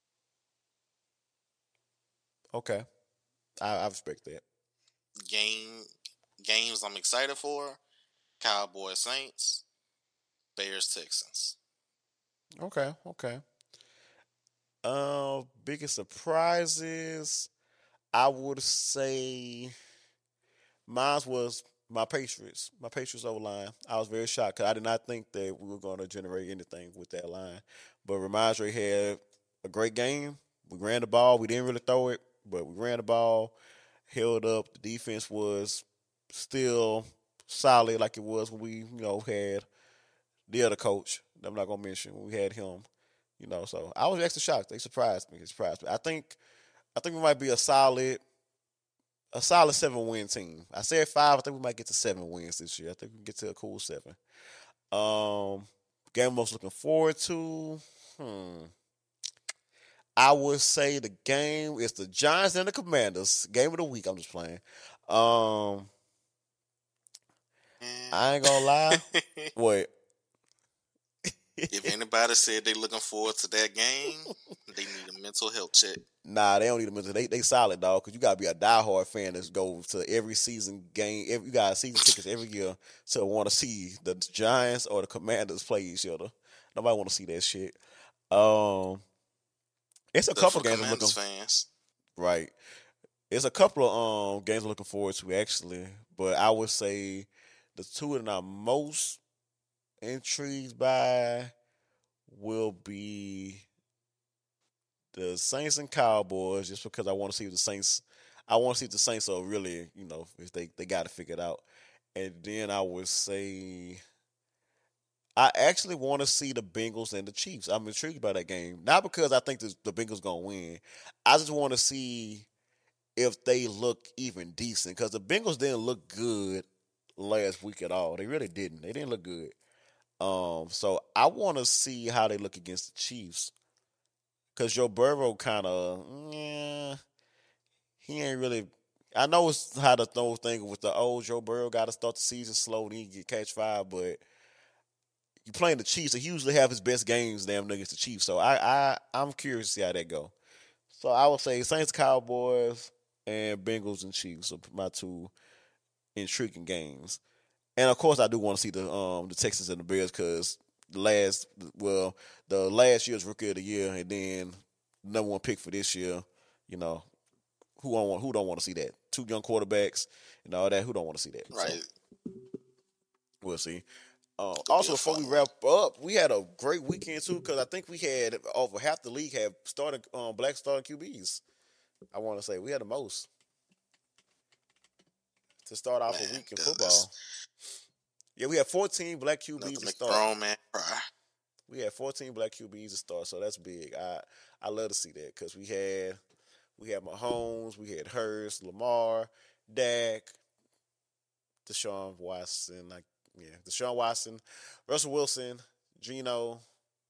Okay, I, I respect that. Game games I'm excited for: Cowboys Saints, Bears Texans. Okay, okay. Uh, biggest surprises, I would say, mine was my Patriots, my Patriots O line. I was very shocked because I did not think that we were going to generate anything with that line. But Ramondre had a great game. We ran the ball. We didn't really throw it, but we ran the ball, held up. The defense was still solid like it was when we, you know, had the other coach. I'm not gonna mention when we had him. You know, so I was extra shocked. They surprised me. They surprised me. I think, I think we might be a solid, a solid seven win team. I said five. I think we might get to seven wins this year. I think we can get to a cool seven. Um, game I'm most looking forward to. Hmm. I would say the game is the Giants and the Commanders. Game of the week. I'm just playing. Um, I ain't gonna lie. What? If anybody said they looking forward to that game, they need a mental health check. Nah, they don't need a mental. They they solid, dog. Because you gotta be a diehard fan that go to every season game. Every, you got season tickets every year to want to see the Giants or the Commanders play each other. Nobody want to see that shit. Um, it's a Good couple for games I'm looking. Commanders fans. Right. It's a couple of um games I'm looking forward to actually, but I would say the two that I'm most intrigued by will be the Saints and Cowboys, just because I want to see if the Saints. I want to see if the Saints are really, you know, if they they got to figure it out. And then I would say, I actually want to see the Bengals and the Chiefs. I'm intrigued by that game, not because I think the, the Bengals gonna win. I just want to see if they look even decent, because the Bengals didn't look good last week at all. They really didn't. They didn't look good. Um, so I want to see how they look against the Chiefs, because Joe Burrow kind of, yeah, he ain't really. I know it's how the whole thing with the old Joe Burrow got to start the season slow and he get catch five, but you playing the Chiefs, he usually have his best games damn near against the Chiefs. So I, I I'm curious to see how that go. So I would say Saints, Cowboys, and Bengals and Chiefs are my two intriguing games. And of course, I do want to see the um the Texans and the Bears, because the last well the last year's rookie of the year, and then number one pick for this year. You know, who don't want who don't want to see that? Two young quarterbacks and all that. Who don't want to see that? Right. So, we'll see. Uh, Could be also, a before we fun wrap up, we had a great weekend too because I think we had over half the league have started um, black starting Q Bs. I want to say we had the most to start off Man, a week in that- football. that's Yeah, we had fourteen black Q enough Bs to to make a start. grown man cry. We had fourteen black Q Bs to start, so that's big. I I love to see that because we had we had Mahomes, we had Hurst, Lamar, Dak, Deshaun Watson, like yeah, Deshaun Watson, Russell Wilson, Geno.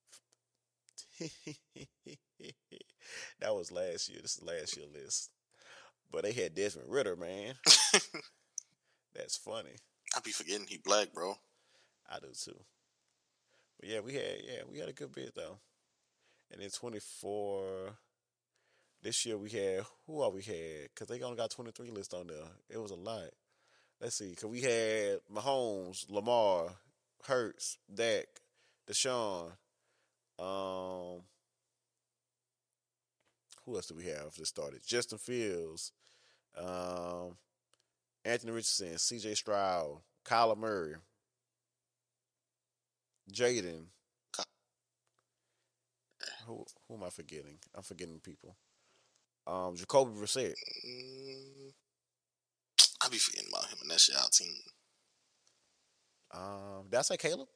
That was last year. This is last year list, but they had Desmond Ritter, man. That's funny. I be forgetting he black, bro. I do too. But yeah, we had yeah we had a good bit though. And then twenty-four. This year we had who all we had? Because they only got twenty-three lists on there. It was a lot. Let's see. Because we had Mahomes, Lamar, Hurts, Dak, Deshaun. Um, who else do we have that started? Justin Fields, um, Anthony Richardson, C J Stroud, Kyler Murray, Jaden. Who who am I forgetting? I'm forgetting people. Um, Jacoby Brissett. Mm, I be forgetting about him and that shit out team. Um, did I say Caleb?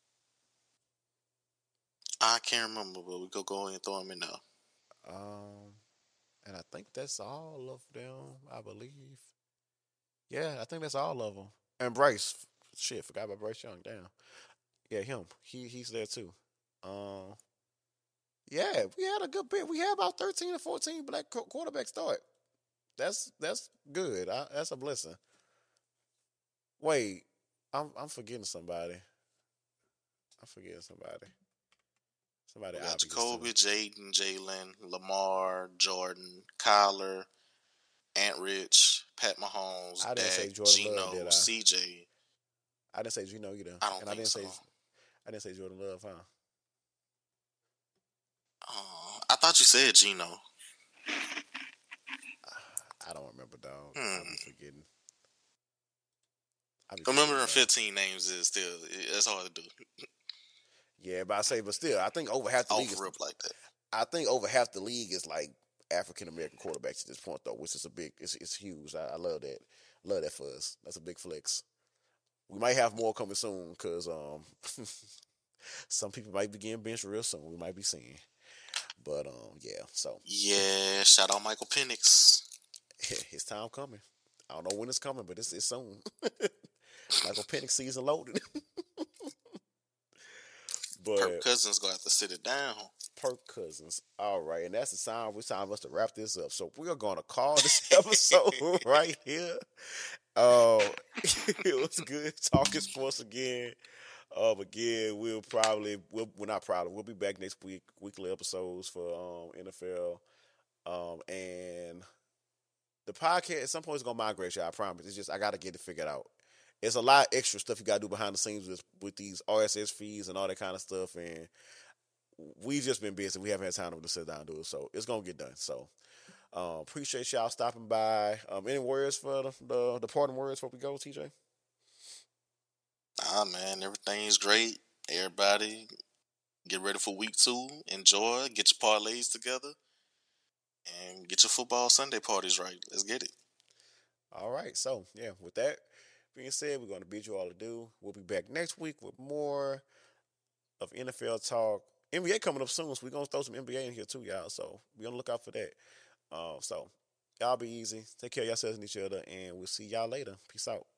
I can't remember, but we go go ahead and throw him in there. Um, and I think that's all of them. I believe. Yeah, I think that's all of them. And Bryce, shit, forgot about Bryce Young. Damn. Yeah, him. He he's there too. Um, yeah, we had a good bit. We had about thirteen or fourteen black qu- quarterbacks start. That's that's good. I, that's a blessing. Wait, I'm I'm forgetting somebody. I'm forgetting somebody. Somebody We got obvious Jacoby, too. Jaden, Jalen, Lamar, Jordan, Kyler, Ant Rich, Pat Mahomes, I didn't say Dak, Jordan Love, did Geno, I? C J. I didn't say Geno either. I don't and I think didn't so. say I didn't say Jordan Love, huh? Uh, I thought you said Geno. I don't remember, dog. Hmm. I'll be forgetting. I'll be Remembering forgetting, dog. fifteen names is still it's hard to do. Yeah, but I say, but still, I think over half the league Off is. rip like that. I think over half the league is like African American quarterbacks at this point, though, which is a big. It's it's huge. I, I love that. Love that for us. That's a big flex. We might have more coming soon because um, some people might be getting benched real soon. We might be seeing, but um, yeah. So Yeah, shout out Michael Penix. his time coming. I don't know when it's coming, but it's it's soon. Michael Penix season loaded. But Kirk Cousins gonna have to sit it down. Perk Cousins. All right, and that's the time. It's time for us to wrap this up. So we are going to call this episode right here. Uh, it was good talking sports again. Um, again, we'll probably we'll, we're not probably we'll be back next week. Weekly episodes for um N F L. Um, and the podcast at some point is gonna migrate. Y'all, I promise. It's just I got to get it figured out. It's a lot of extra stuff you got to do behind the scenes with with these R S S feeds and all that kind of stuff. And we've just been busy. We haven't had time to sit down and do it. So it's going to get done. So um, appreciate y'all stopping by. Um, any words for the, the, the parting words before we go, T J? Ah, man, everything's great. Everybody get ready for week two. Enjoy. Get your parlays together. And get your football Sunday parties right. Let's get it. All right. So, yeah, with that being said, we're going to bid you all adieu. We'll be back next week with more of N F L talk. N B A coming up soon, so we're going to throw some N B A in here too, y'all. So, be on the lookout for that. Uh, so, y'all be easy. Take care of yourselves and each other, and we'll see y'all later. Peace out.